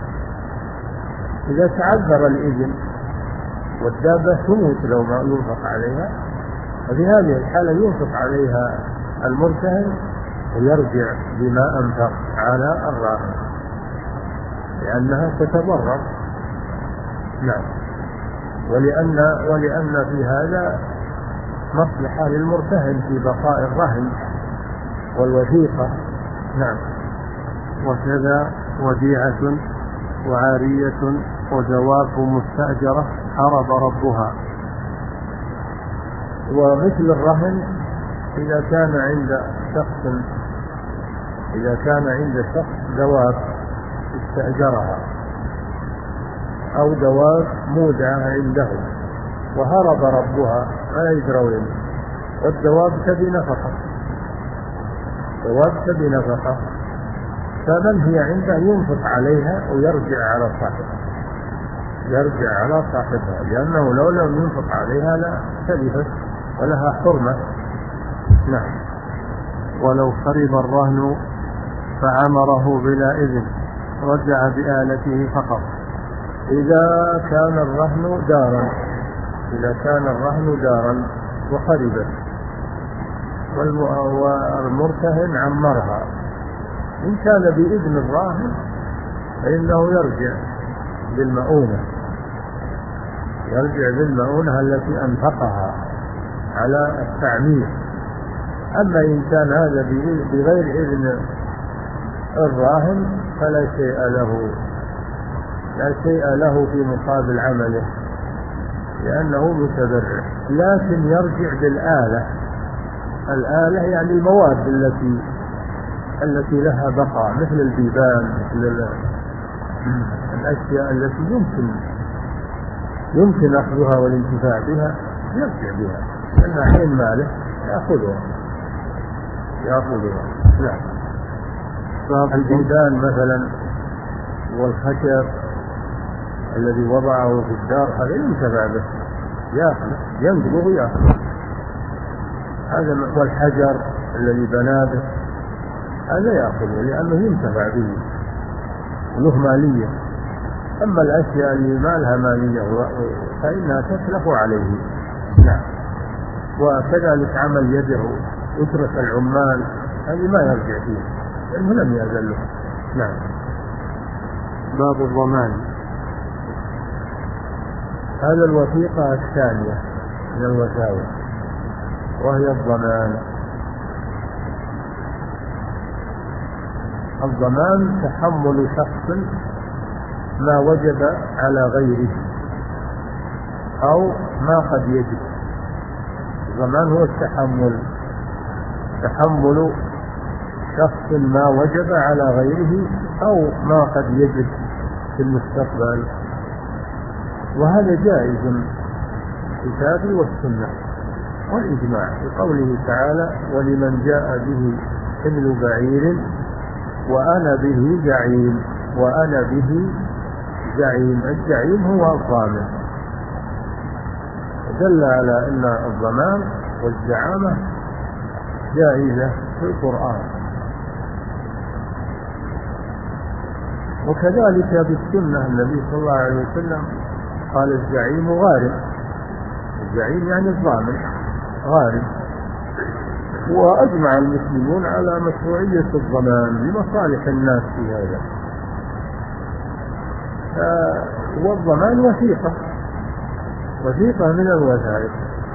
إذا تعذر الإذن والدابة تموت لو ما ينفق عليها، ففي هذه الحالة ينفق عليها المرتهن ويرجع بما أنفق على الراهن لأنها تتضرر. نعم. ولأن ولأن في هذا مصلحة للمرتهن في بقاء الرهن والوثيقة. نعم. وكذا وديعة وعارية ودواب مستأجرة حرب ربها. ومثل الرهن إذا كان عند شخص إذا كان عند شخص دواب استأجرها أو دواب مودعة عنده وهرب ربها ما يدري وين، والدواب تبي نفقة دواب تبي نفقة فمن هي عنده ينفق عليها ويرجع على صاحبها يرجع على صاحبها لأنه لو لم ينفق عليها لا تلفت ولها حرمة. نعم. ولو خرب الرهن فعمره بلا إذن رجع بآلته فقط. إذا كان الرهن دارا إذا كان الرهن دارا وخربت والمرتهن عمرها، إن كان بإذن الراهن فإنه يرجع بالمؤونة يرجع بالمؤونة التي أنفقها على التعمير. أما إن كان هذا بغير إذن الراهن فلا شيء له لا شيء له في مقابل عمله لأنه متبرع، لكن يرجع بالآلة. الآلة يعني المواد التي التي لها بقاء مثل البيبان مثل الأشياء التي يمكن يمكن أخذها والانتفاع بها يرجع بها لأن حين ماله يأخذها يأخذها لا. البيبان مثلا والخشب الذي وضعه في الدار هذا ينتفع به يأخذ ينقله ويأخذ هذا، والحجر الذي بنى به هذا يأخذه لأنه ينتفع به له مالية. أما الأشياء اللي ما لها مالية فإنها تتلف عليه. نعم. وكذلك عمل يده يترك العمال هذه ما يرجع فيه لأنه لم يأذن له. نعم. باب الضمان. هذا الوثيقة الثانية من الوثائق وهي الضمان. الضمان تحمل شخص ما وجب على غيره أو ما قد يجب. الضمان هو التحمل تحمل شخص ما وجب على غيره أو ما قد يجب في المستقبل، وهذا جائز في الكتاب والسنة والإجماع بقوله تعالى ولمن جاء به حمل بعير وأنا به زعيم. وأنا به زعيم الزعيم هو الضامن، دل على أن الضمان والزعامة جائزة في القرآن. وكذلك في السنة النبي صلى الله عليه وسلم قال الزعيم غارم. الزعيم يعني الضامن غارم. وأجمع المسلمون على مشروعية الضمان لمصالح الناس في هذا. والضمان وثيقة وثيقة من الوثائق.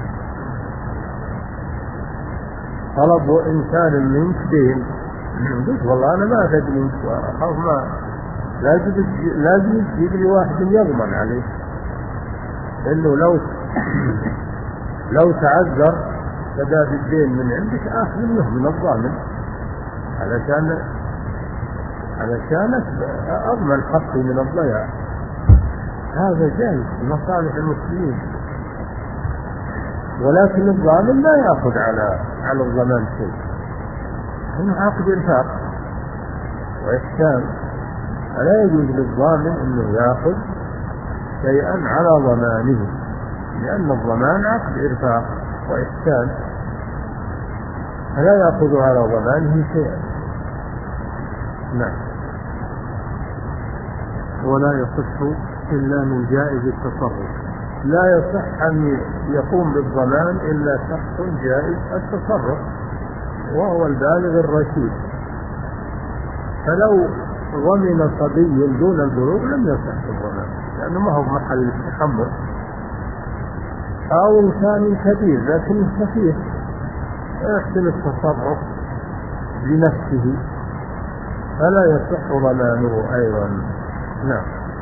طلب إنسان منك دين قلت والله أنا ما أخذ منك وأخاف ما لازم لازم يجيب لي واحد يضمن عليه، لأنه لو لو تعذر سداد الدين من عندك آخذ منه من الضامن علشان علشان أضمن حقي من الضياع. هذا جائز لمصالح المسلمين، ولكن الضامن لا يأخذ على على الضمان شيء هم عقد إرفاق وإحسان، فلا يجوز للضامن أنه يأخذ شيئا على ضمانه، لأن الضمان عقد إرفاق وإحسان، فلا يأخذ على ضمانه شيئا. نعم. ولا يصح إلا من جائز التصرف. لا يصح أن يقوم بالضمان إلا شخص جائز التصرف وهو البالغ الرشيد، فلو ضمن صبي دون البلوغ لم يصح الضمان لأنه ما هو محل التحمل، أو إنسان كبير لكن سفيه يحسن التصرف لنفسه فلا يصح ضمانه أيضا. نعم.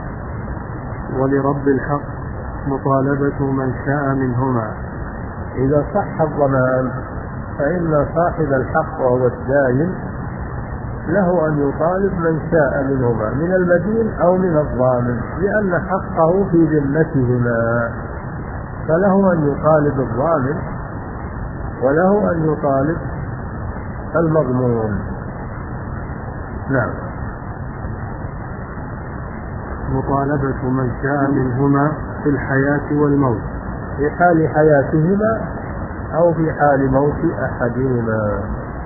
ولرب الحق مطالبة من شاء منهما. إذا صح الضمان فإن صاحب الحق وهو الداين له أن يطالب من شاء منهما من المدين أو من الضامن، لأن حقه في ذمتهما، فله أن يطالب الضامن وله أن يطالب المضمون. نعم. مطالبة من شاء منهما في الحياة والموت، في حال حياتهما أو في حال موت أحدهما،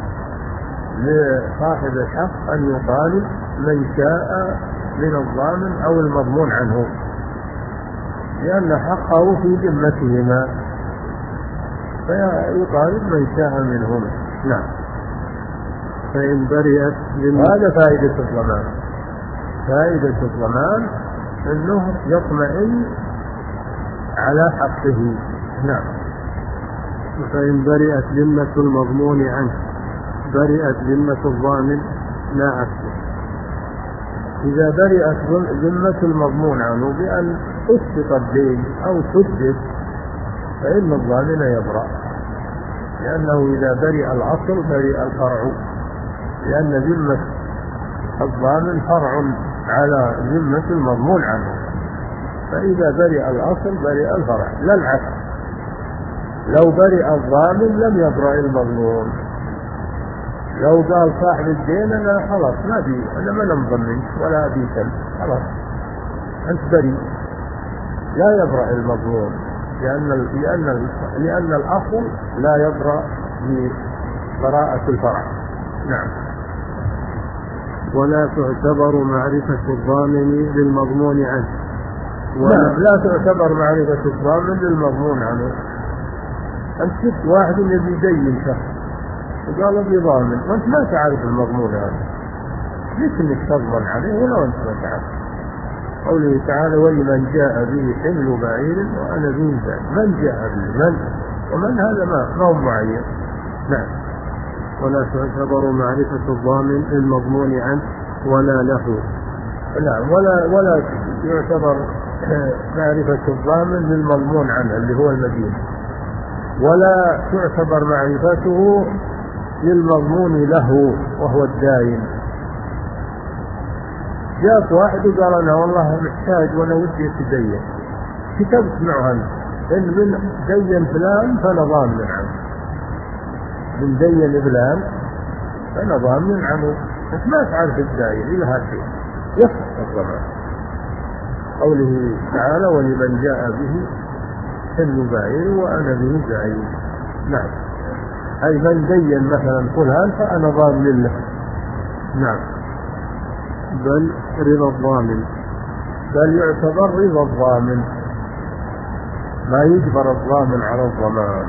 لصاحب الحق أن يطالب من شاء من الضامن أو المضمون عنه، لأن حقه في ذمتهما، فيطالب من شاء منهما. نعم. فإن برئت هذا فائدة الضمان. فائدة الضمان أنه يطمئن على حقه. نعم. فإن برئت ذمة المضمون عنه برئت ذمة الضامن لا عكسه. إذا برئت ذمة المضمون عنه بأن أسقط الدين أو سدد فإن الضامن يبرأ، لأنه إذا برئ الأصل برئ الفرع، لأن ذمة الضامن فرع على ذمة المضمون عنه، فإذا برئ الأصل برئ الفرع لا العكس. لو برئ الضامن لم يبرأ المضمون. لو قال صاحب الدين أنا خلاص ما بي أنا ما نضمن ولا أبي كلب، خلاص أنت بريء، لا يبرأ المضمون، لأن لأن لأن الأصل لا يبرأ ببراءة الفرع. نعم. ولا تعتبر معرفة الضامن للمضمون عنه. ولا لا تعتبر معرفة الضامن للمضمون عنه. أنت شفت واحد يبي يدين شخص وقال ابي ضامن وانت ما تعرف المضمون هذا، ليش انك تضمن عليه ولو انت ما تعرف؟ قوله تعالى ولمن جاء به حمل بعير وانا به ذاك، من جاء به من ومن هذا ما ما هو معين. نعم. ولا تعتبر معرفة الضامن للمضمون عنه ولا له. نعم. ولا ولا يعتبر معرفة الضامن للمضمون عنه اللي هو المدين، ولا تعتبر معرفته للمضمون له وهو الداين. جاءت واحد وقال أنا والله محتاج وأنا ودي أتدين، كتبت معه أنت إن من دين فلان فأنا ضامن عنه، من دين فلان فأنا ضامن عنه، أنت ما تعرف الداين إلى هالشيء يصح الضمان. قوله تعالى ولمن جاء به حمل بعير وأنا به زعيم. نعم. أي من دين مثلا فلان فأنا ضامن له. نعم. بل رضا الضامن، بل يعتبر رضا الضامن، ما يجبر الضامن على الضمان،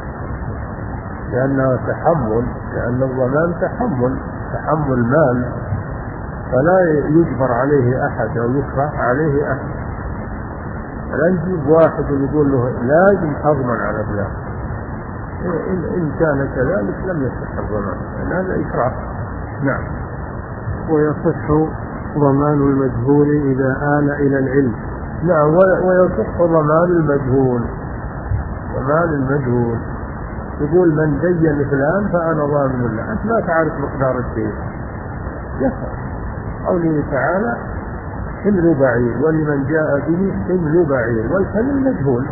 لأنه تحمل، لأن الضمان تحمل تحمل مال، فلا يجبر عليه أحد أو يكره عليه أحد. لا نجيب واحد ويقول له لازم تضمن على فلان، إن, إن كان كذلك لم يصح الضمان، لأن هذا إكراه. نعم. ويصح ضمان المجهول إذا آل إلى العلم. نعم. ويصح ضمان المجهول، ضمان المجهول يقول من دين فلان فأنا ضامن له، أنت ما تعرف مقدار الدين، يصح. قوله تعالى حمل بعير ولمن جاء به حمل بعير، والحمل مجهول،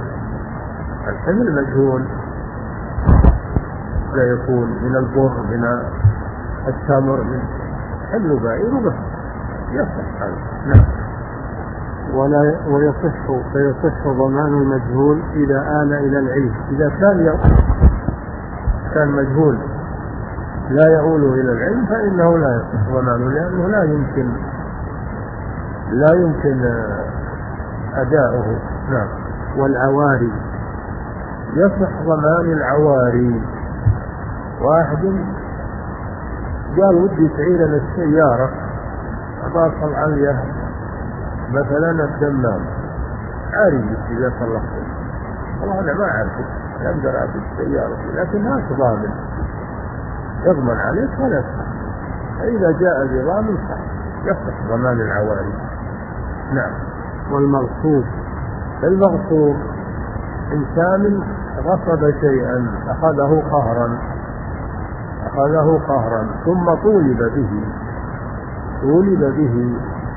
الحمل مجهول لا يكون من البر من التمر حمل بعير وبس يصح هذا. نعم. ولا ويصح فيصح ضمان المجهول إذا آل إلى العلم. إذا كان كان مجهول لا يؤول إلى العلم فإنه لا يصح ضمانه، لأنه لا يمكن لا يمكن أداؤه. نعم. والعواري يصح ضمان العواري. واحد قال ودي تعير للسيارة أباصل عليها مثلا الدمام عاري جزاك الله خير، والله أنا ما أعرفه أقدر أعرف السيارة لكن ما تضامن يضمن عليك ولا صح. فإذا جاء بضامن صح يصح ضمان العواري. نعم. والمغصوب المغصوب إنسان غصب شيئا أخذه قهرا أخذه قهرا ثم طولب به طولب به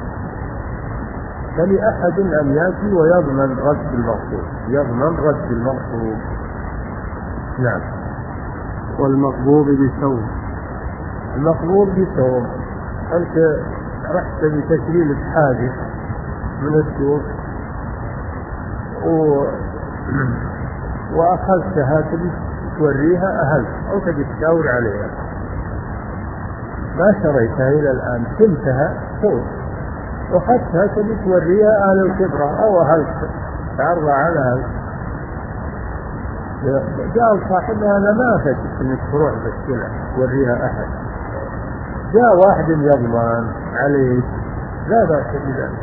فلأحد أن يأتي ويضمن رد المغصوب يضمن رد المغصوب. نعم. والمقبوض بثوب المقبوض بثوب أنت رحت بتشغيل حاجة من السوق و... وأخذتها تبي توريها أهلك أو تبي تشاور عليها، ما شريتها إلى الآن كنتها ثوب وأخذتها تبي توريها أهل الخبرة أو أهلك تعرض على أهلك، جاء صاحبها أنا ما أخذت إنك تروح بالسلع توريها أحد، جاء واحد يضمن عليك لا بأس بذلك،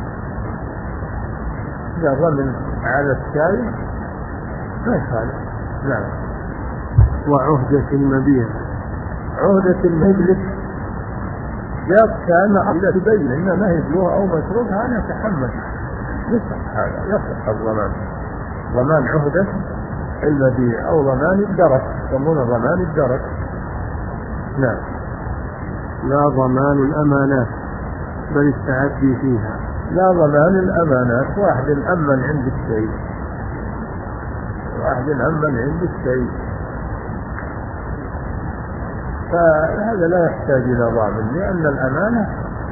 إذا ضمن على الشاي ما يخالف. نعم. وعهدة المبيع عهدة المجلس جاء كان إذا تبين إنه ما يبلوها أو مسروقها أنا أتحمل يصح هذا يصح الضمان ضمان عهدة المبيع أو ضمان الدرك يسمونه ضمان الدرك. نعم. لا ضمان الأمانات بل التعدي فيها. لا ضمان الأمانات واحد أمن عند الشيء واحد أمن عند الشيء فهذا لا يحتاج إلى ضامن لأن الأمانة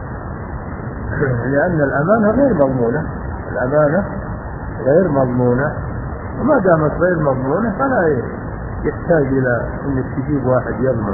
لأن الأمانة غير مضمونة الأمانة غير مضمونة وما دامت غير مضمونة فلا يحتاج إلى أنك تجيب واحد يضمن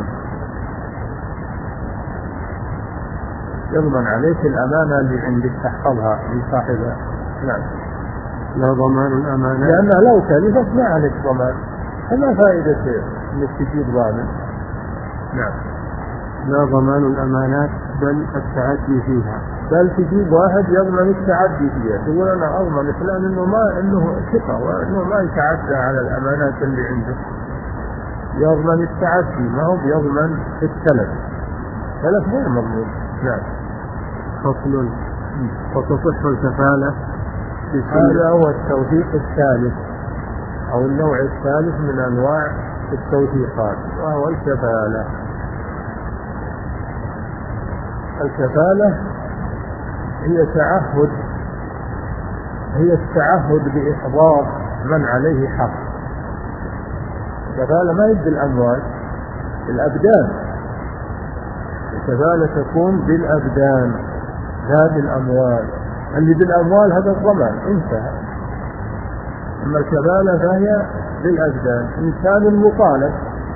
يضمن عليك الأمانة اللي عندك تحفظها لصاحبها. نعم. لا ضمان الأمانات لأنها لو تلفت ما عليك ضمان فما فائدة أنك تجيب ضامن. نعم. لا ضمان الأمانات بل التعدي فيها بل تجيب واحد يضمن التعدي فيها تقول أنا أضمن فلان إنه ما إنه ثقة وإنه ما يتعدى على الأمانات اللي عنده يضمن التعدي ما هو يضمن التلف تلف غير مضمون. نعم. فصل. وتصح الكفالة هذا هو التوثيق الثالث أو النوع الثالث من أنواع التوثيقات وهو الكفالة. الكفالة هي تعهد هي التعهد بإحضار من عليه حق. الكفالة ما يد الأموال الأبدان الكفالة تكون بالأبدان لا بالأموال اللي بالأموال هذا الضمان انتهى. أما الكفالة فهي بالأبدان إنسان المطالب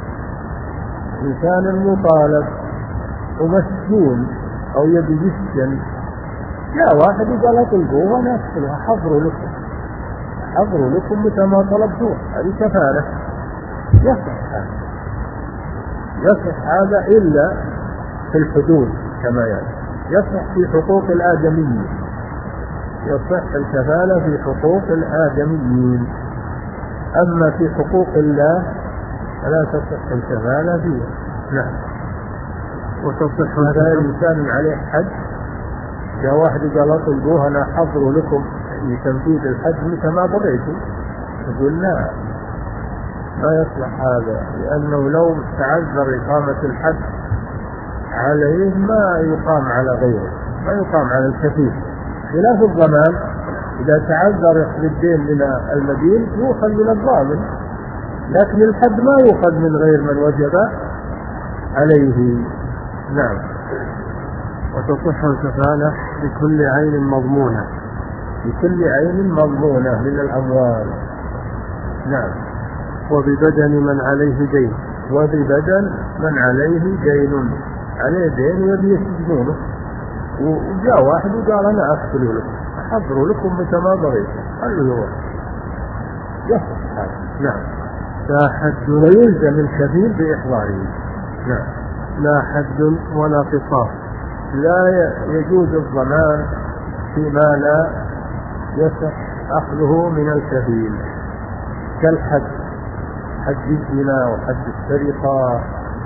إنسان المطالب ومسجون أو يبي يسجن لا واحد يقول اطلبوه أنا أكفلها حضروا لكم حضروا لكم متى ما طلبتوه هذه كفالة يصح هذا يصح هذا إلا في الحدود كما يعني يصح في حقوق الآدميين يصح الكفالة في حقوق الآدميين أما في حقوق الله فلا تصح الكفالة فيها. نعم. وتصح هذا الإنسان عليه حد جاء واحد قال اطلبوه أنا حضر لكم لتنفيذ الحد متى ما ضريتم يقول لا ما يصلح هذا لأنه لو تعذر إقامة الحد عليه ما يقام على غيره ما يقام على الكفيل خلاف الضمان إذا تعذر الدين من المدين يؤخذ من الضامن لكن الحد ما يؤخذ من غير من وجب عليه. نعم. وتصح الكفالة لكل عين مضمونة، لكل عين مضمونة من الأموال. نعم. وببدن من عليه دين، وببدن من عليه دين، عليه دين يبي يسجنونه، وجاء واحد وقال أنا أغفر لكم، أحضر لكم متى ما بغيت، خلوا يروح يصح هذا. نعم. لا حد ويلزم الكفيل بإحضاره. نعم. لا حد ولا قصاص، لا يجوز الضمان فيما لا يصح أخذه من الكفيل، كالحد، حد الزنا وحد السرقة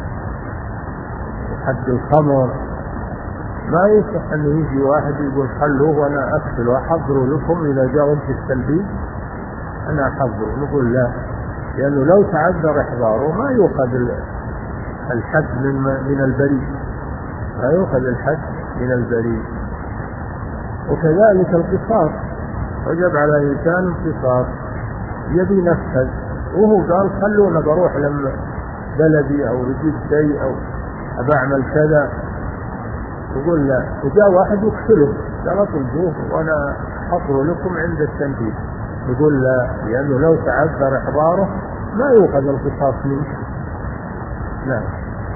وحد الخمر. ما يصح أن يجي واحد يقول خلوه وأنا أكفل وأحضر لكم إذا جاءوا في التلبيس أنا أحضر. نقول لا، لأنه لو تعذر إحضاره ما يؤخذ الحد من من البريء، ما يؤخذ الحد من البريء. وكذلك القصاص، وجب على الإنسان القصاص، يبي نفذ وهو قال خلونا بروح لما بلدي أو رجيت شيء أو أبعمل كذا، يقول لا، وجاء واحد يقتله قال اطلبوه وأنا أحضر لكم عند التنفيذ، يقول لا، لأنه لو تعذر إحضاره ما يؤخذ القصاص منه. نعم.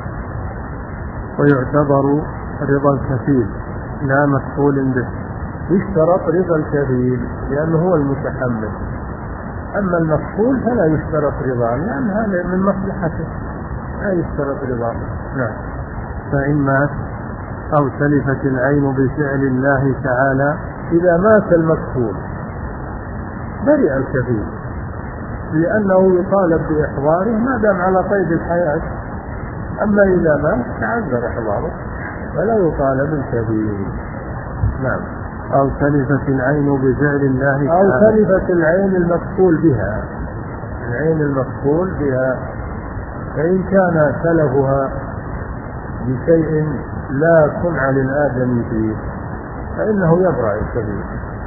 ويعتبر رضا الكفيل لا مفعول به، يشترط رضا الكفيل لأنه هو المتحمل، أما المفعول فلا يشترط رضاه لأن هذا من مصلحته، لا يشترط رضاه. نعم. فإن مات أو تلفت العين بفعل الله تعالى، إذا مات المفعول برئ الكفيل، لأنه يطالب بإحضاره ما دام على قيد الحياة، أما إذا مات تعذر إحضاره فلا يطالب الكفيل. نعم. أو تلفت العين بفعل الله أو تعالى، تلفت العين المفعول بها، العين المفعول بها، فإن كان تلفها بشيء لا صنع للآدم فيه فإنه يبرأ الكفيل،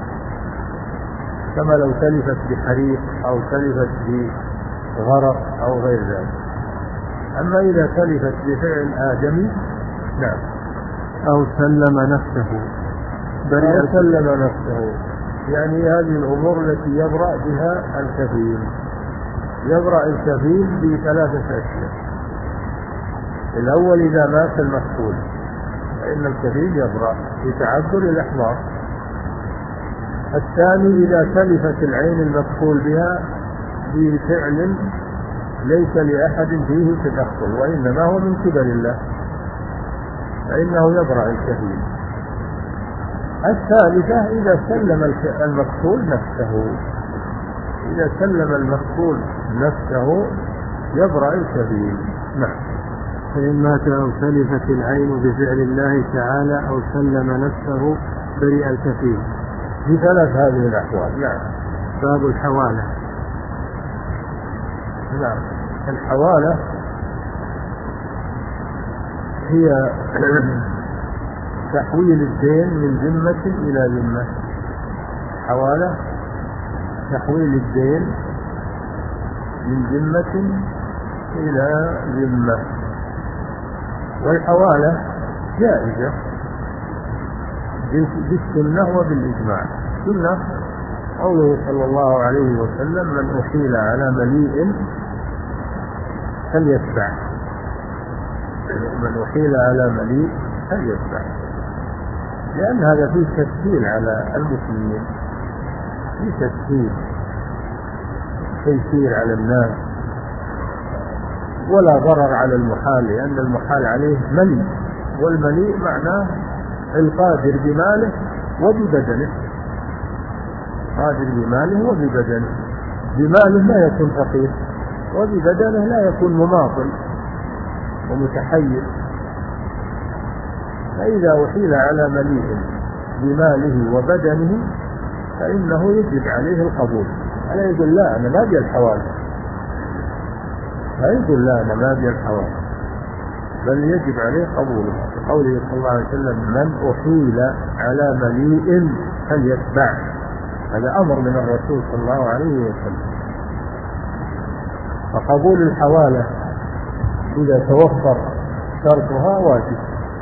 كما لو تلفت بحريق أو تلفت بغرق أو غير ذلك. أما إذا تلفت بفعل آدمي، نعم. أو سلم نفسه أو سلم نفسه، يعني هذه الأمور التي يبرأ بها الكفيل. يبرأ الكفيل بثلاثة أشياء: الأول إذا مات المفعول فإن الكفيل يبرأ بتعذر الإحضار. الثاني إذا تلفت العين المفعول بها بفعل ليس لأحد فيه تدخل وإنما هو من قبل الله فإنه يبرأ الكفيل. الثالثة إذا سلم المفعول نفسه، إذا سلم المفعول نفسه يبرأ الكفيل. نعم. فإن مات أو تلفت العين بفعل الله تعالى أو سلم نفسه برئ الكفيل. في ثلاث هذه الأحوال. نعم. باب الحوالة. نعم. الحوالة هي تحويل الدين من ذمة إلى ذمة. حوالة تحويل الدين من ذمة إلى ذمة. والحوالة جائزة بالسنة وبالإجماع. السنة قوله صلى الله عليه وسلم: من أحيل على مليء فليتبع. من أحيل على مليء فليتبع، لأن هذا فيه تسهيل على المسلمين، فيه تسهيل تيسير على الناس، ولا ضرر على المحال، لأن المحال عليه مليء، والمليء معناه القادر بماله وببدنه، قادر بماله وببدنه. بماله لا يكون فقير، وببدنه لا يكون مماطل ومتحير. فإذا أحيل على مليء بماله وبدنه فإنه يجب عليه القبول. ألا يقول لا أنا ما أبي الحوالة، لا يقول لا أنا ما أبي الحوالة، بل يجب عليه قبوله. قوله صلى الله عليه وسلم: من أحيل على مليء فليتبع. هذا أمر من الرسول صلى الله عليه وسلم. فقبول الحوالة إذا توفر شرطها واجب،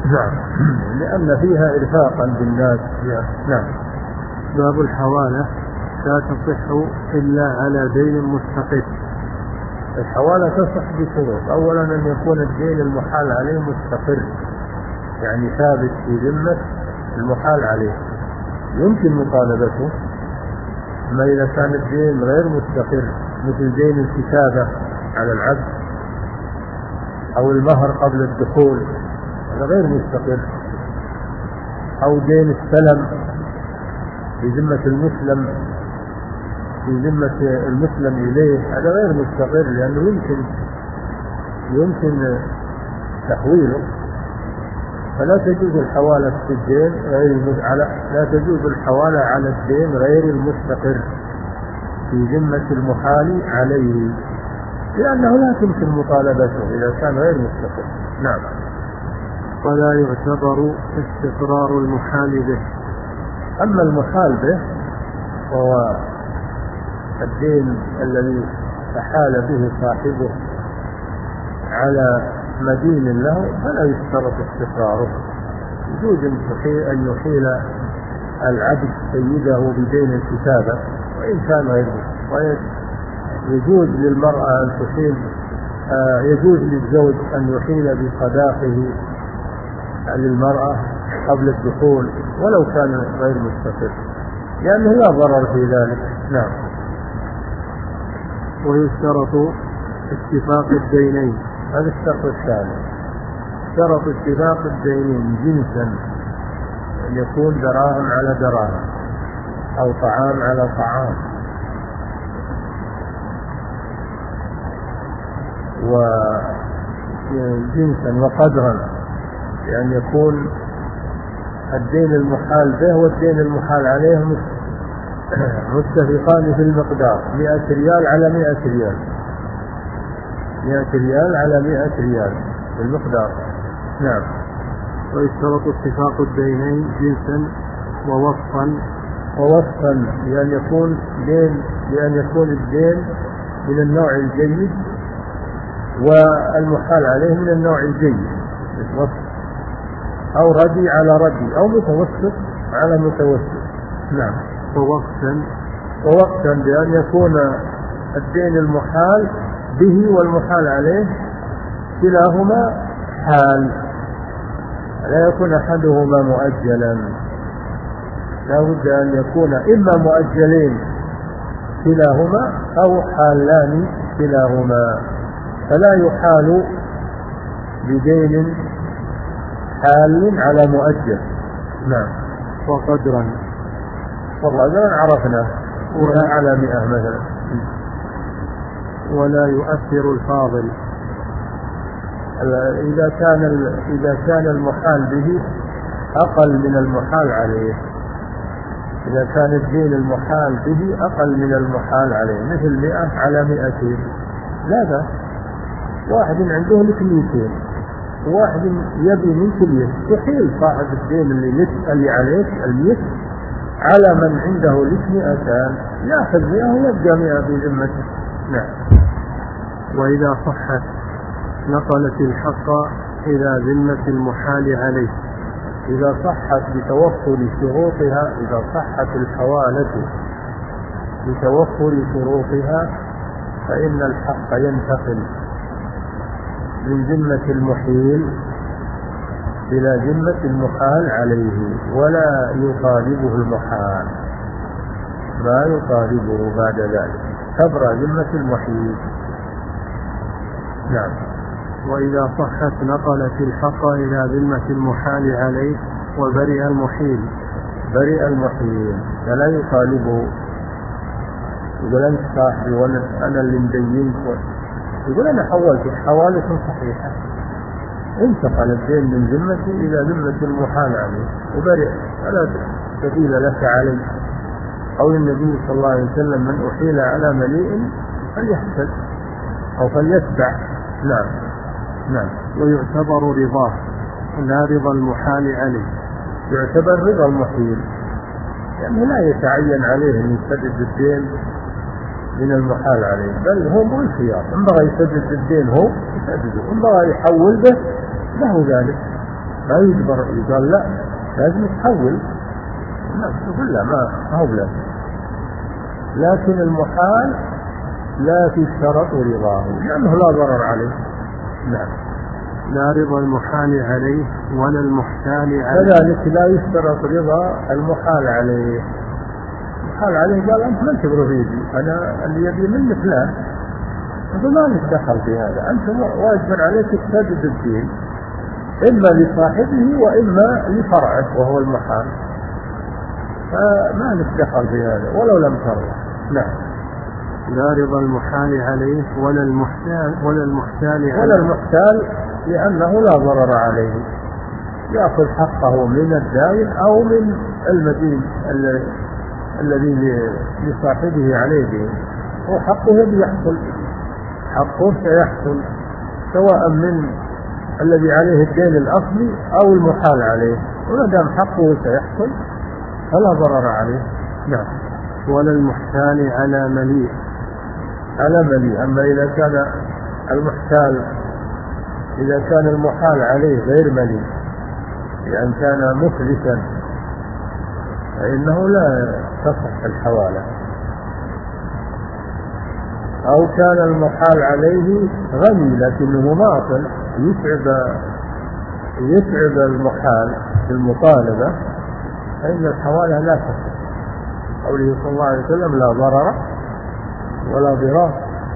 نعم، لأن فيها إرفاقا بالناس. نعم. باب الحوالة لا تصح إلا على دين مستقر. الحوالة تصح بشروط. أولا أن يكون الدين المحال عليه مستقر، يعني ثابت في ذمة المحال عليه يمكن مطالبته. أما إذا كان الدين غير مستقر مثل دين الكتابة على العبد أو المهر قبل الدخول، هذا غير مستقر، أو دين السلم في ذمة المسلم في ذمة المسلم إليه، هذا غير مستقر لأنه يمكن يمكن تحويله. فلا تجوز الحوالة في الدين غير على لا تجوز الحوالة على الدين غير المستقر في ذمة المحال عليه، لأنه لا تمكن مطالبته إذا كان غير مستقر. نعم. ولا يعتبر استقرار المحال به. أما المحال به وهو الدين الذي أحال به صاحبه على مدين له فلا يشترط استقراره. يجوز أن يحيل العبد سيده بدين الكتابة وإن كان غير مسلم، ويجوز للمرأة أن تحيل آه يجوز للزوج أن يحيل بصداقه للمرأة قبل الدخول ولو كان غير مستقر، لأنه لا ضرر في ذلك. نعم. ويشترط اتفاق الدينين. هذا الشرط الثاني، شرط اتفاق الدينين جنسا، أن يكون دراهم على دراهم أو طعام على طعام، وجنسا وقدرا، لأن يكون الدين المحال به والدين المحال عليه متفقان في المقدار، مئة ريال على مئة ريال مئة ريال على مئة ريال في المقدار. نعم. ويشترط اتفاق الدينين جنسا ووصفا ووصفا لأن يكون دين لأن يكون الدين من النوع الجيد والمحال عليه من النوع الجيد، وصف، أو ردي على ردي، أو متوسط على متوسط. نعم. ووقتا ووقتا بأن يكون الدين المحال به والمحال عليه كلاهما حال، لا يكون أحدهما مؤجلا، لا بد أن يكون إما مؤجلين كلاهما أو حالان كلاهما، فلا يحال بدين حال على مؤجل. نعم. وقدرا وقدرا عرفنا ولا على مئة مثلا. ولا يؤثر الفاضل. إذا كان إذا كان المحال به أقل من المحال عليه، إذا كان الدين المحال به أقل من المحال عليه، مثل مئة على مئتين، لا بأس. واحد عنده لك مئتين وواحد يبي منك مئة، يحيل صاحب الدين اللي لك اللي عليك المئة على من عنده لك مئتان، يأخذ مئة ويبقى مئة في ذمته. نعم. وإذا صحت نقلت الحق إلى ذمة المحال عليه. إذا صحت بتوفر شروطها، إذا صحت الحوالة بتوفر شروطها فإن الحق ينتقل من ذمة المحيل إلى ذمة المحال عليه، ولا يطالبه المحال، ما يطالبه بعد ذلك، تبرأ ذمة المحيل. نعم. وإذا صحت نقلت الحق إلى ذمة المحال عليه وبرئ المحيل. برئ المحيل فلا يطالبه، يقول أنت صاحبي وأنا اللي مدينك، يقول أنا حولت حوالة صحيحة، انتقل الدين من ذمتي إلى ذمة المحال عليه وبرئ، فلا سبيل لك عليه. قول النبي صلى الله عليه وسلم: من أحيل على مليء فليحسن أو فليتبع. نعم. نعم. ويعتبر رضاه لا رضا المحال عليه. يعتبر رضا المحيل، لأنه يعني لا يتعين عليه أن يسدد الدين من المحال عليه، بل هو مو الخيار، إن بغى يسدد الدين هو يسدده، إن بغى يحول به له ذلك. ما يجبر يقال لا لازم تحول، نقول لا ما هو لازم. لكن المحال لا تشترط رضاه لأنه لا ضرر عليه. نعم. لا رضا المحال عليه ولا المحتال عليه. كذلك لا يشترط رضا المحال عليه. المحال عليه قال أنت ما أنت برغيبي، أنا اللي يبي منك لا، أنت ما نتدخل في هذا، أنت واجب عليك تسدد الدين إما لصاحبه وإما لفرعه وهو المحال، فما نتدخل في هذا ولو لم ترضى. نعم. لا رضا المحال عليه ولا المحتال ولا المحتال عليه. ولا المحتال لأنه لا ضرر عليه، يأخذ حقه من الدائن أو من المدين الذي لصاحبه عليه دين، وحقه بيحصل، حقه سيحصل سواء من الذي عليه الدين الأصلي أو المحال عليه، وما دام حقه سيحصل فلا ضرر عليه. نعم. ولا المحتال على مليء. على مليء. أما إذا كان المحتال إذا كان المحال عليه غير مليء لأن كان مفلسا فإنه لا تصح الحوالة، أو كان المحال عليه غني لكنه ماطل يتعب يتعب المحال في المطالبة فإن الحوالة لا تصح. قوله صلى الله عليه وسلم لا ضرر ولا ضرار.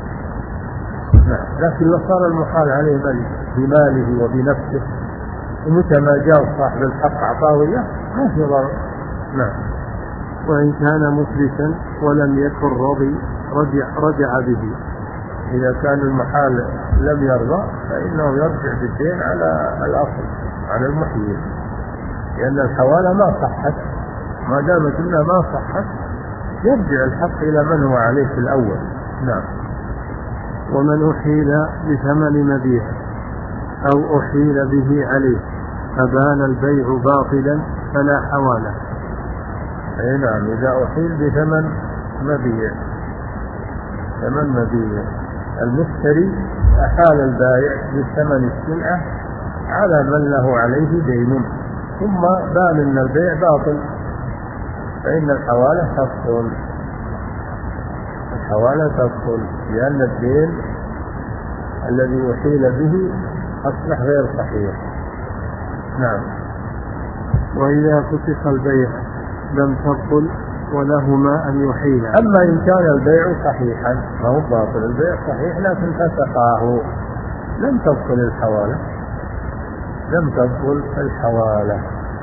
لكن لو صار المحال عليه ملك بماله وبنفسه ومتى ما جاء صاحب الحق أعطاه إياه ما في ضرر. نعم. وإن كان مفلسا ولم يكن رضي رجع, رجع به. إذا كان المحال لم يرضى فإنه يرجع بالدين على الأصل على المحيل، لأن الحوالة ما صحت، ما دامت إنها ما صحت يرجع الحق إلى من هو عليه في الأول. نعم. ومن أحيل بثمن مبيع أو أحيل به عليه فبان البيع باطلا فلا حوالة. أي نعم. إذا أحيل بثمن مبيع، ثمن مبيع المشتري أحال البائع بثمن السلعة على من له عليه دين ثم بان أن البيع باطل فإن الحوالة تبطل. الحوالة تبطل لأن الدين الذي أحيل به أصبح غير صحيح. نعم. وإذا فسخ البيع لم تبطل ولهما أن يحيل. أما إن كان البيع صحيحا ما هو باطل، البيع صحيح لكن فسخه لم تبطل الحوالة، لم تبطل الحوالة.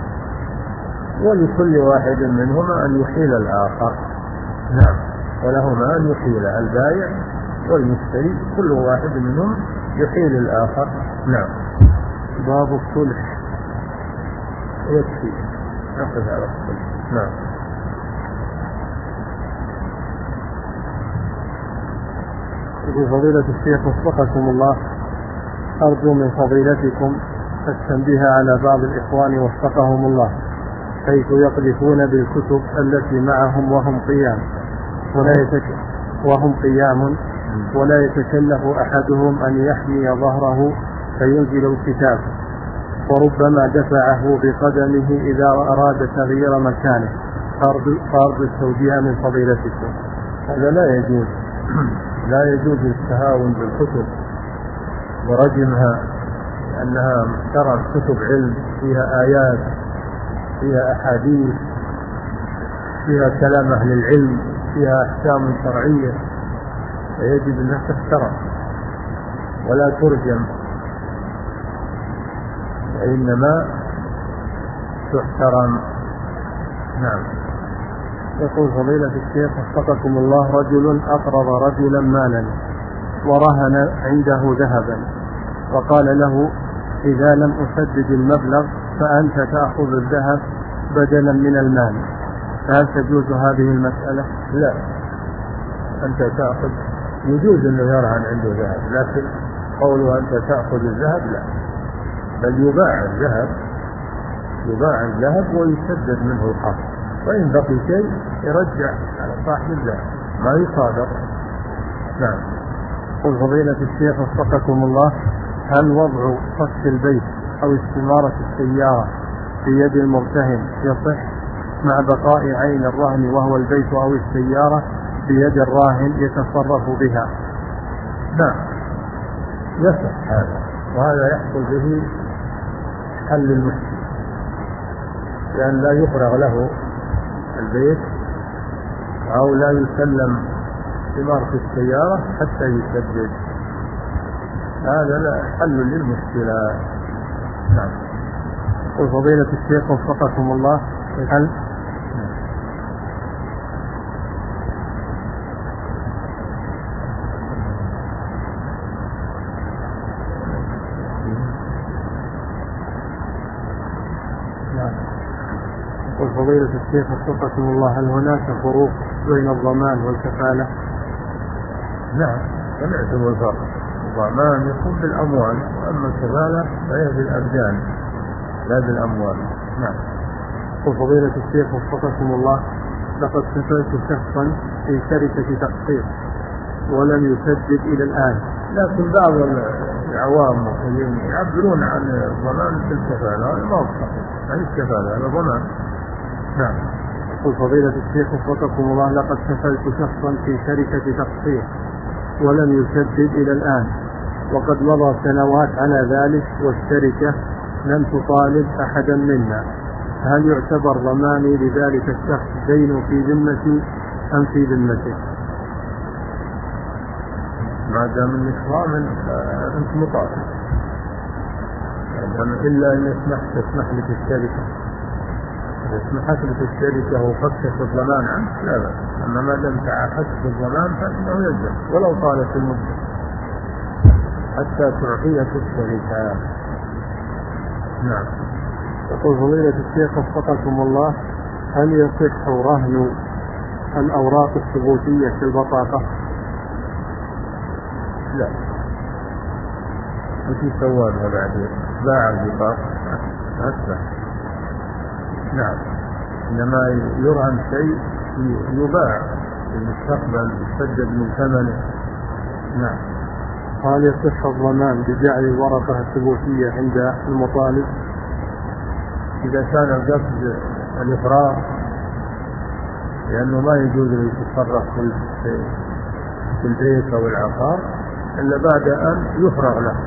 ولكل واحد منهما أن يحيل الآخر. نعم. ولهما أن يحيل البائع والمشتري كل واحد منهم يحيل الآخر. نعم. باب الصلح. يكفي نقف على الصلح. نعم. فضيلة الشيخ وفقكم الله، أرجو من فضيلتكم التنبيه على بعض الإخوان وفقهم الله حيث يقذفون بالكتب التي معهم وهم قيام ولا يتك... وهم قيام ولا يتكلف أحدهم أن يحمي ظهره فينزل الكتاب، وربما دفعه بقدمه إذا أراد تغيير مكانه. فأرجو التوجيه من فضيلتكم. هذا لا يجوز. لا يجوز التهاون بالكتب ورجمها، لأنها محترم كتب علم فيها آيات فيها أحاديث فيها كلام أهل العلم فيها أحكام شرعية، فيجب أن تحترم ولا ترجم، وإنما تحترم. نعم. يقول فضيلة الشيخ وفقكم الله، رجل أقرض رجلا مالا ورهن عنده ذهبا وقال له إذا لم أسدد المبلغ فأنت تأخذ الذهب بدلا من المال، فهل تجوز هذه المسألة؟ لا. أنت تأخذ، يجوز أنه يرهن عنده ذهب، لكن قوله أنت تأخذ الذهب لا، بل يباع الذهب يباع الذهب ويسدد منه القرض، وإن بقي شيء يرجع على صاحب الذهب ما يصادر. نعم. قل فضيلة الشيخ وفقكم الله، هل وضع سقف البيت أو استمارة السيارة في يد المرتهن يصح مع بقاء عين الرهن وهو البيت أو السيارة بيد الراهن يتصرف بها؟ نعم يصح هذا، وهذا يحصل به حل المشكلة، لأن لا يفرغ له البيت أو لا يسلم ثمار في السيارة حتى يسدد، هذا لا حل للمشكلة. نعم. وفضيلة الشيخ وفقكم الله، هل وفضيلة الشيخ وفقكم الله هل هناك فروق بين الضمان والكفالة؟ نعم سمعتم الفرق، الضمان يكون بالأموال، وأما الكفالة فهي بالأبدان لا بالأموال. نعم. وفضيلة الشيخ وفقكم الله لقد كفلت شخصا في شركة تقسيط ولم يسدد إلى الآن، لكن بعض العوام يعبرون عن الضمان في الكفالة، هذا ما هو صحيح، هذه الكفالة هذا ضمان. نعم. وفضيلة الشيخ وفقكم الله لقد كفلت شخصا في شركة تقسيط ولم يسدد إلى الآن، وقد مضى سنوات على ذلك والشركة لم تطالب أحدا منا، هل يعتبر ضماني لذلك الشخص دين في ذمتي أم في ذمته؟ ما دام انك ضامن انت مطالب، الا ان يسمح تسمح لك الشركه، اذا سمحت لك الشركه وفكت الضمان عنك لا بأس، اما ما دام تعهدت بالضمان فانه يلزم ولو طالت المده حتى تعطيك الشركه. نعم. يقول فضيلة الشيخ وفقكم الله هل يصح رهن الأوراق الثبوتية في البطاقة؟ لا، وش يسوونها بعدين؟ باع البطاقة أسمع. نعم، إنما يرهن شيء يباع في المستقبل يسدد من ثمنه. نعم. هل يصح الضمان بجعل الورقة الثبوتية عند المطالب؟ إذا كان القصد الإفراغ، لأنه ما يجوز له يتصرف في البيت أو العقار إلا بعد أن يفرغ له،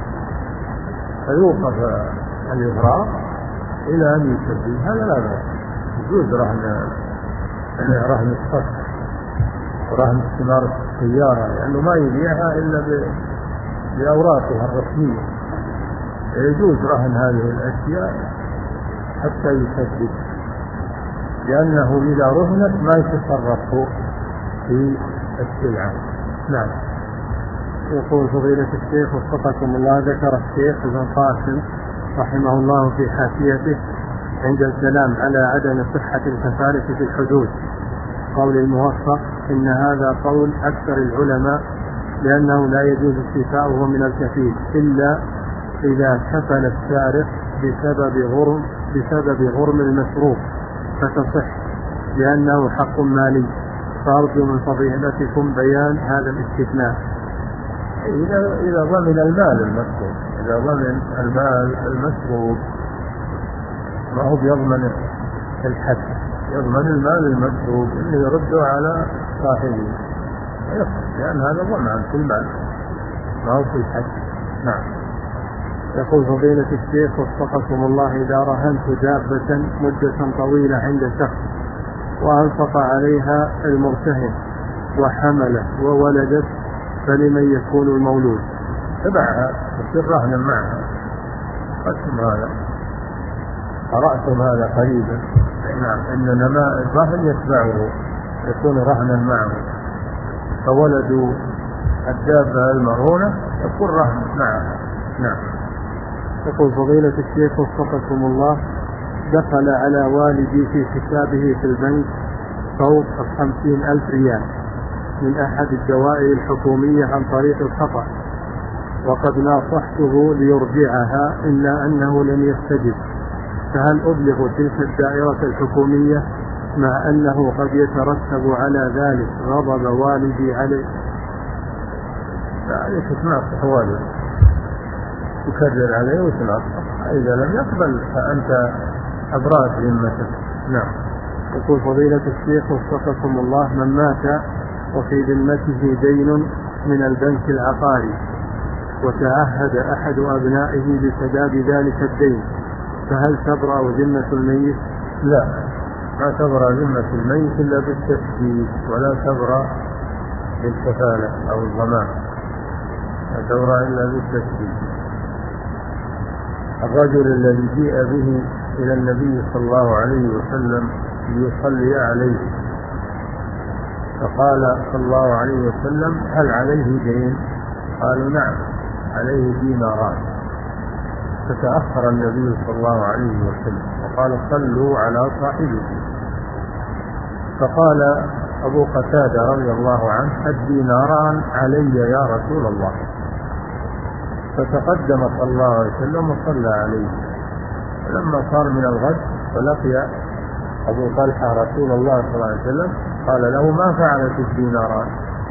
فيوقف الإفراغ إلى أن يسدد، هذا لا بأس، يجوز رهن رهن السطح ورهن استمارة السيارة، لأنه ما يبيعها إلا بأوراقها الرسمية، يجوز رهن هذه الأشياء حتى يسدد، لأنه إذا رهنت ما يتصرف في السلعة. نعم. يقول فضيلة الشيخ وفقكم الله ذكر الشيخ ابن قاسم رحمه الله في حاشيته عند الكلام على عدم صحة الكفالة في الحدود قول الموفق إن هذا قول أكثر العلماء، لأنه لا يجوز استيفاؤه من الكفيل إلا إذا كفل السارق بسبب غرم بسبب غرم المسروق فتصح لأنه حق مالي، فأرجو من فضيلتكم بيان هذا الاستثناء. إذا إذا ضمن المال المسروق، إذا ضمن المال المسروق ما هو يضمن الحد، يضمن المال المسروق اللي يرده على صاحبه، لأن هذا ضمان في المال ما هو في الحد. نعم. يقول فضيلة الشيخ وفقكم الله إذا رهنت دابة مدة طويلة عند شخص وأنفق عليها المرتهن وحملت وولدت فلمن يكون المولود؟ تبعها يصير رهنا معها، قسم هذا قرأتم هذا قريبا. نعم. إن نماء الرهن يتبعه يكون رهنا معه، فولد الدابة المرهونة يكون رهن معها. نعم. يقول فضيلة الشيخ وفقكم الله دخل على والدي في حسابه في البنك فوق خمسين ألف ريال من أحد الدوائر الحكومية عن طريق الخطأ، وقد ناصحته ليرجعها إلا أنه لم يستجب، فهل أبلغ تلك الدائرة الحكومية مع أنه قد يترتب على ذلك غضب والدي عليه؟ عليك تناصح والدي، تكرر عليه وتنصح، إذا لم يقبل فأنت أبرأت ذمتك. نعم. يقول فضيلة الشيخ وفقكم الله: من مات وفي ذمته دين من البنك العقاري وتعهد أحد أبنائه بسداد ذلك الدين، فهل تبرأ ذمة الميت؟ لا، ما تبرأ ذمة الميت إلا بالتسديد، ولا تبرأ بالكفالة أو الضمان، لا تبرأ إلا بالتسديد. الرجل الذي جيء به إلى النبي صلى الله عليه وسلم ليصلي عليه، فقال صلى الله عليه وسلم: هل عليه دين؟ قالوا: نعم، عليه ديناران. فتأخر النبي صلى الله عليه وسلم وقال: صلوا على صاحبه. فقال أبو قتادة رضي الله عنه: الديناران علي يا رسول الله. فتقدم صلى الله عليه وسلم وصلى عليه. لما صار من الغد فلقي أبو طلحة رسول الله صلى الله عليه وسلم، قال له: ما فعلت الديناران؟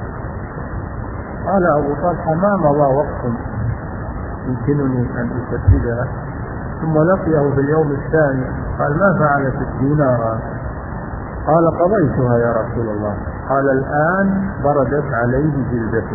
قال أبو طلحة: ما مضى وقت يمكنني أن أسددها. ثم لقيه في اليوم الثاني قال: ما فعلت الديناران؟ قال: قضيتها يا رسول الله. قال: الآن بردت عليه جلدته.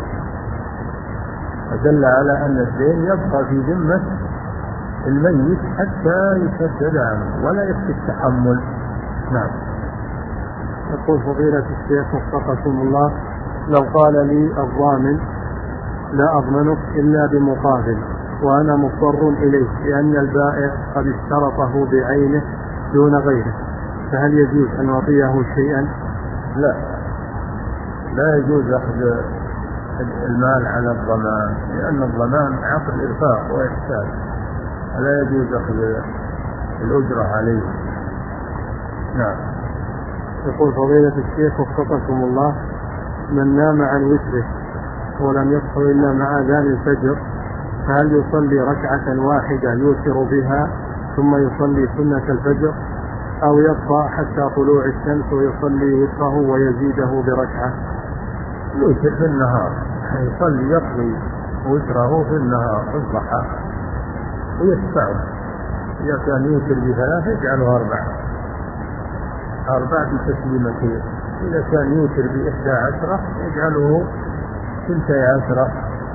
فدل على أن الدين يبقى في ذمة الميت حتى يسدد عنه ولا يكفي التحمل. نعم. يقول فضيلة الشيخ وفقكم الله: لو قال لي الضامن: لا أضمنك إلا بمقابل، وأنا مضطر إليه لأن البائع قد اشترطه بعينه دون غيره، فهل يجوز أن أعطيه شيئا؟ لا، لا يجوز أخذ المال على الضمان، لأن الضمان عقد إرفاق وإحسان، ولا يجوز أخذ الأجرة عليه. نعم. يقول فضيلة الشيخ وفقكم الله: من نام عن وتره ولم يصحو إلا مع أذان الفجر، فهل يصلي ركعة واحدة يوتر بها ثم يصلي سنة الفجر، أو يبقى حتى طلوع الشمس ويصلي وتره ويزيده بركعة؟ يوتر في النهار، يصلي يقضي وتره في النهار في الضحى ويتبعه. إذا كان يوتر بثلاثة يجعله أربعة أربعة بتسليمتين، إذا كان يوتر بإحدى عشرة يجعله ثنتي عشرة،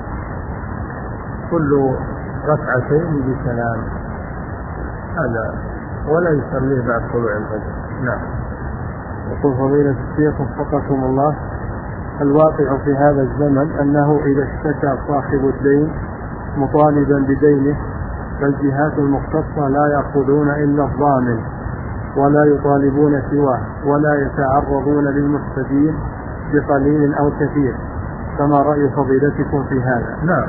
كل ركعتين بسلام، هذا ولا يصلي بعد طلوع الفجر. نعم. يقول فضيلة الشيخ وفقكم الله: الواقع في هذا الزمن أنه إذا اشتكى صاحب الدين مطالبا بدينه فالجهات المختصة لا يأخذون إلا الضامن ولا يطالبون سواه، ولا يتعرضون للمحتدين بقليل أو كثير، فما رأي فضيلتكم في هذا؟ نعم،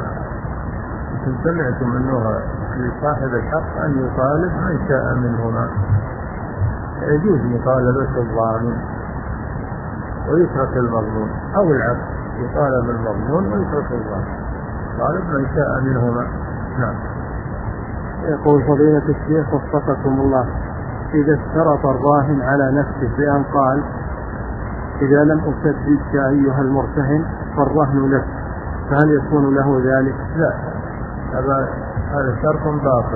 سمعتم أنه لصاحب الحق أن يطالب من شاء منهما، يجوز مطالبة الضامن ويترك المظلوم، أو العكس، يطالب المظلوم ويترك الضامن، طالب من شاء منهما. نعم. يقول فضيلة الشيخ وفقكم الله: إذا اشترط الراهن على نفسه بأن قال: إذا لم أسددك أيها المرتهن فالرهن لك، فهل يكون له ذلك؟ لا، هذا هذا شرط باطل،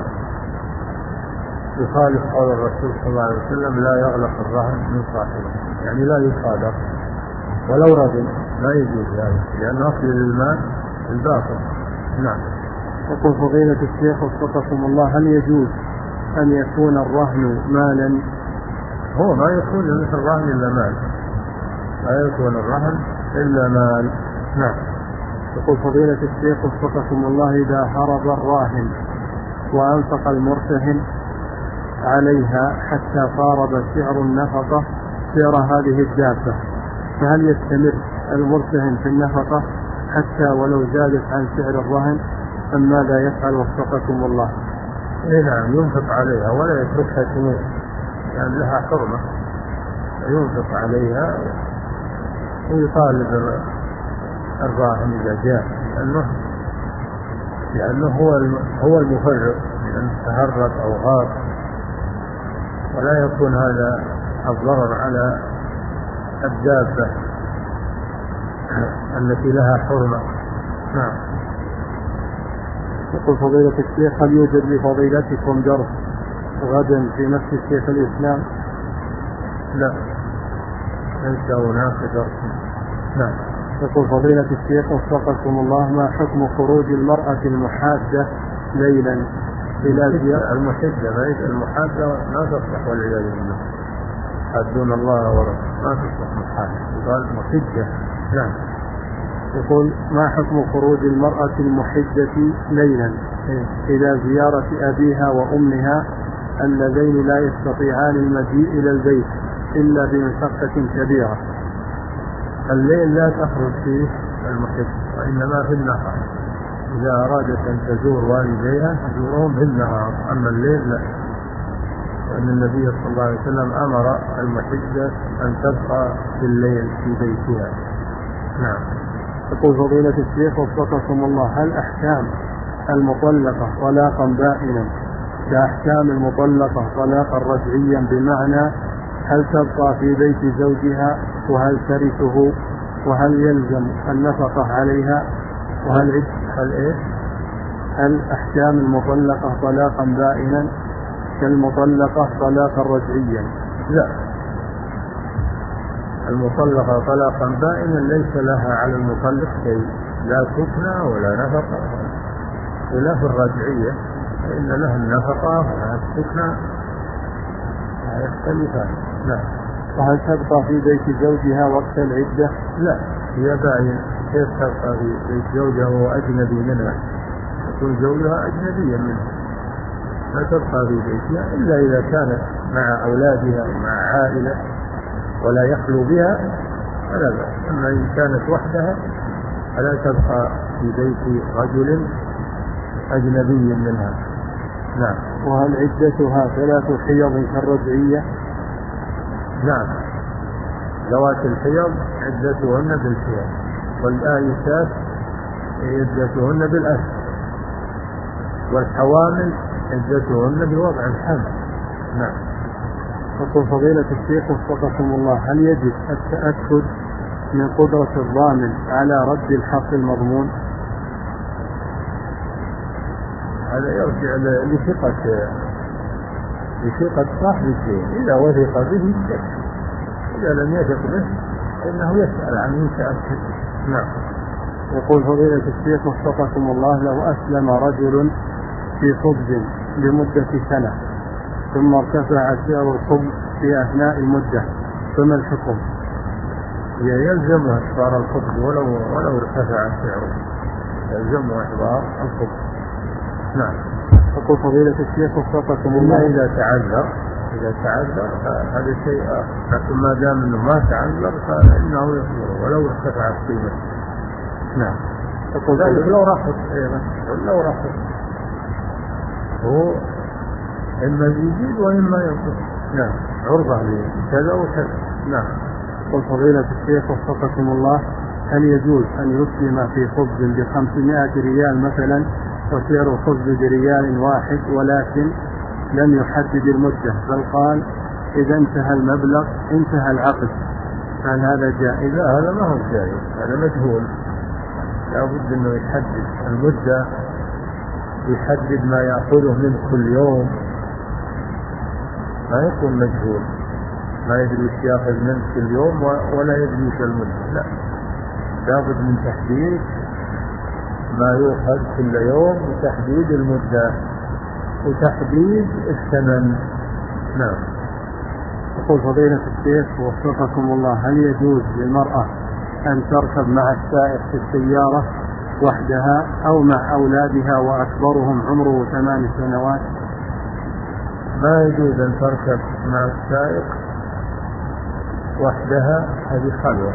يخالف قول الرسول صلى الله عليه وسلم: لا يغلق الرهن من صاحبه، يعني لا يصادق ولو رضي، لا يجوز ذلك، لأنه أصل للمال الباطل. نعم. يقول فضيلة الشيخ وفقكم الله: هل يجوز أن يكون الرهن مالا؟ هو ما يكون مثل الرهن إلا مال، لا يكون الرهن إلا مال. نعم. يقول فضيلة الشيخ وفقكم الله: إذا هرب الراهن وأنفق المرتهن عليها حتى قارب سعر النفقة سعر هذه الدابة، فهل يستمر المرتهن في النفقة حتى ولو زادت عن سعر الرهن، أم ماذا يفعل وفقكم الله؟ إيه نعم، ينفق عليها ولا يتركها تموت، يعني لها حرمة، ينفق عليها ويطالب الراهن إذا جاء، لأنه لأنه هو هو المفرط، لأنه تهرب أو غاب، ولا يكون هذا الضرر على الدابة التي لها حرمة. نعم. يقول فضيلة الشيخ هل يوجد لفضيلتكم درس غدا في مسجد شيخ الإسلام؟ لا ليس هناك درس. نعم. يقول فضيلة الشيخ وفقكم الله ما حكم خروج المرأة المحادة ليلا إلى زيارة المحدة؟ ما المحادة ما تصلح والعياذ بالله، حدون الله ورسوله ما تصلح محادة، قال محدة. نعم. يقول ما حكم خروج المرأة المحدة ليلا إلى زيارة أبيها وأمها اللذين لا يستطيعان المجيء إلى البيت إلا بمشقة كبيرة؟ الليل لا تخرج فيه المحدة وإنما في النهار، إذا أرادت أن تزور والديها تزورهم في النهار، أما الليل لا، وأن النبي صلى الله عليه وسلم أمر المحدة أن تبقى في الليل في بيتها. نعم. يقول فضيلة الشيخ وفقكم الله هل أحكام المطلقة طلاقا بائنا كأحكام المطلقة طلاقا رجعيا، بمعنى هل تبقى في بيت زوجها وهل ترثه وهل يلزم النفقة عليها وهل هل إيه؟ هل أحكام المطلقة طلاقا بائنا كالمطلقة طلاقا رجعيا؟ لا، المطلقة طلاقا بائنا ليس لها على المطلق شيء، لا سكنى ولا نفقة، خلاف الرجعية فإن لها النفقة ولها السكنى يختلفان. لا. وهل تبقى في بيت زوجها وقت العدة؟ لا، هي باين كيف تبقى في بيت زوجها وهو أجنبي منها، يكون زوجها أجنبيا منها، لا تبقى في بيتها إلا إذا كانت مع أولادها ومع عائلة ولا يخلو بها فلا بأس، أما إن كانت وحدها فلا تبقى في بيت رجل أجنبي منها. نعم. وهل عدتها ثلاث حيض كالرجعية؟ نعم، ذوات الحيض عدتهن بالحيض، والآيسات عدتهن بالأسر، والحوامل عدتهن بوضع الحمل. نعم. يقول فضيلة الشيخ وفقكم الله هل يجب التأكد من قدرة الضامن على رد الحق المضمون؟ هذا يرجع لثقة لثقة صاحب الشيء، إذا وثق به يكفي، إذا لم يثق به فإنه يسأل عنه يتأكد. نعم. يقول فضيلة الشيخ وفقكم الله لو أسلم رجل في خبز لمدة سنة ثم ارتفع سعر الخبز في أثناء المدة فما الحكم؟ يلزمه إحضار الخبز ولو ولو ارتفع سعره، يلزمه إحضار الخبز. نعم. يقول فضيلة الشيخ وفقكم الله إذا تعذر إذا تعذر هذا شيء آخر، لكن ما دام أنه ما تعذر فإنه يحضر ولو ارتفع قيمته. نعم. يقول ذلك لو رخص أيضا، لو رخص هو إما يزيد وإما ينقص. نعم، عرضة لكذا وكذا. نعم. يقول فضيلة الشيخ وفقكم الله هل يجوز أن يسلم في خبز بخمسمائة ريال مثلا وسعر الخبز بريال واحد ولكن لم يحدد المدة بل قال إذا انتهى المبلغ انتهى العقد، هل هذا جائز؟ لا، هذا ما هو جائز، هذا مجهول، لا بد أنه يحدد المدة، يحدد ما يأخذه منه كل يوم، ما يكون مجهول، ما يدري وش يأخذ منه كل يوم ولا يدري وش المدة، لا، لا بد من تحديد ما يؤخذ كل يوم وتحديد المدة وتحديد الثمن. نعم. يقول فضيلة الشيخ وفقكم الله هل يجوز للمرأة أن تركب مع السائق في السيارة وحدها أو مع أولادها وأكبرهم عمره ثمان سنوات؟ ما يجوز أن تركب مع السائق وحدها، هذه خلوة،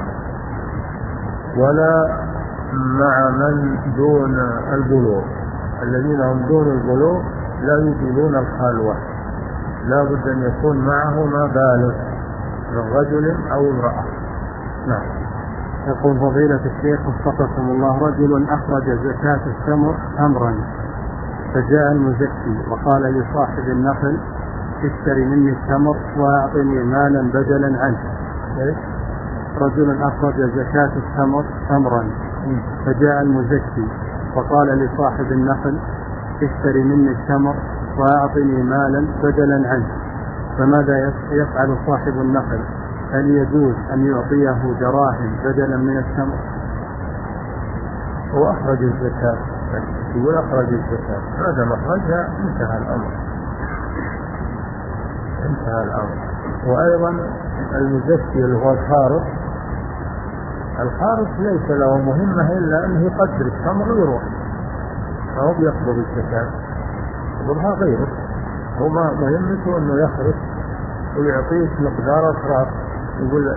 ولا مع من دون البلوغ، الذين هم دون البلوغ لا يجيزون الخلوة، لا بد أن يكون معه ما بالغ من رجل أو امرأة. نعم. يقول فضيلة الشيخ وفقكم الله رجل أخرج زكاة التمر تمرا فجاء المزكي وقال لصاحب النخل اشتري مني التمر وأعطني مالا بدلا عنه. رجل أخرج زكاة التمر تمرا فجاء المزكي وقال لصاحب النخل اشتري مني التمر وأعطني مالا بدلا عنه، فماذا يفعل صاحب النخل؟ هل يجوز أن يعطيه دراهم بدلا من التمر؟ هو أخرج الزكاة، يقول أخرج الزكاة، هذا مخرجها انتهى الأمر، انتهى الأمر. وأيضا المزكي اللي هو الخارق، الخارق ليس له مهمة إلا أنه يقدر التمر ويروح، فهو بيقبض الزكاة يقبضها غيره، هو ما مهمته أنه يخرج ويعطيك مقدار أفراق، يقول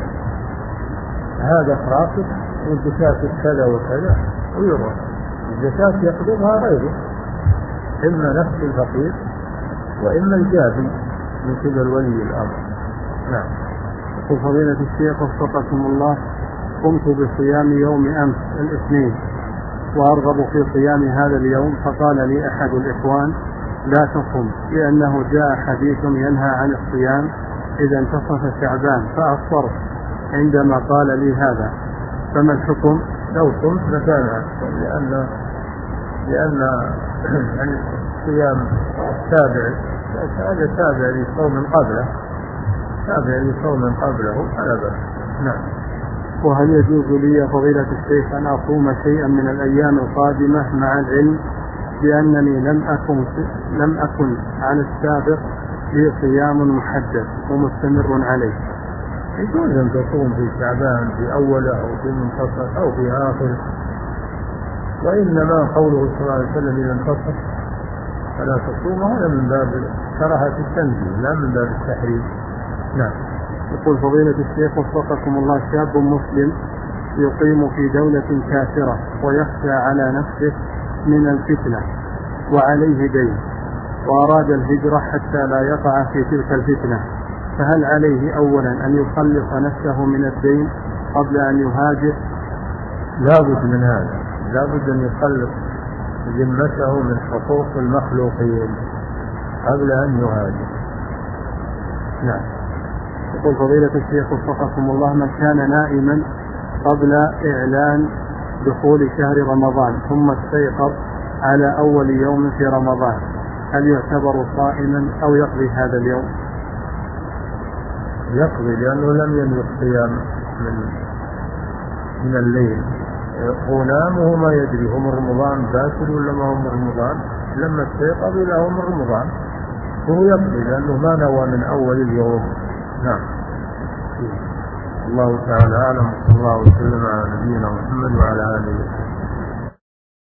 هذا أفراقك والزكاة كذا وكذا ويروح، الزكاة يقبضها غيره، إما نفس الفقير وإما الجابي من قبل ولي الأمر. نعم. يقول فضيلة الشيخ وفقكم الله، قمت بصيام يوم أمس الاثنين وأرغب في صيام هذا اليوم، فقال لي أحد الإخوان لا تصم لأنه جاء حديث ينهى عن الصيام إذا انتصف شعبان، فأفطرت عندما قال لي هذا، فما الحكم؟ لو صمت لكان لأن لأن الصيام تابع، هذا تابع لصوم قبله، تابع لصوم قبله فلا بأس. نعم. وهل يجوز لي فضيلة الشيخ أن أصوم شيئا من الأيام القادمة مع العلم بأنني لم أكن لم أكن على السابق لي صيام محدد ومستمر عليه؟ يجوز أن تصوم في شعبان في أوله أو في منتصف أو في آخره، وإنما قوله صلى الله عليه وسلم إذا انتصف فلا تصوم، هذا من باب كراهة التنزيل لا من باب التحريم. نعم. يقول فضيلة الشيخ وفقكم الله، شاب مسلم يقيم في دولة كافرة ويخشى على نفسه من الفتنة وعليه دين، وأراد الهجرة حتى لا يقع في تلك الفتنة، فهل عليه أولا أن يخلص نفسه من الدين قبل أن يهاجر؟ لا بد من هذا، لا بد أن يخلص ذمته من حقوق المخلوقين قبل أن يهاجر. نعم. يقول فضيلة الشيخ وفقكم الله، من كان نائما قبل إعلان دخول شهر رمضان ثم استيقظ على أول يوم في رمضان، هل يعتبر صائما أو يقضي هذا اليوم؟ يقضي، لأنه لم ينوي الصيام من من الليل، هو نام وهو ما يدري هم رمضان باكر ولا ما هم رمضان، لما استيقظ إلى هم رمضان هو يقضي لأنه ما نوى من أول اليوم. نعم. الله تعالى أعلم، صلى الله وسلم على نبينا محمد وعلى آله وسلم.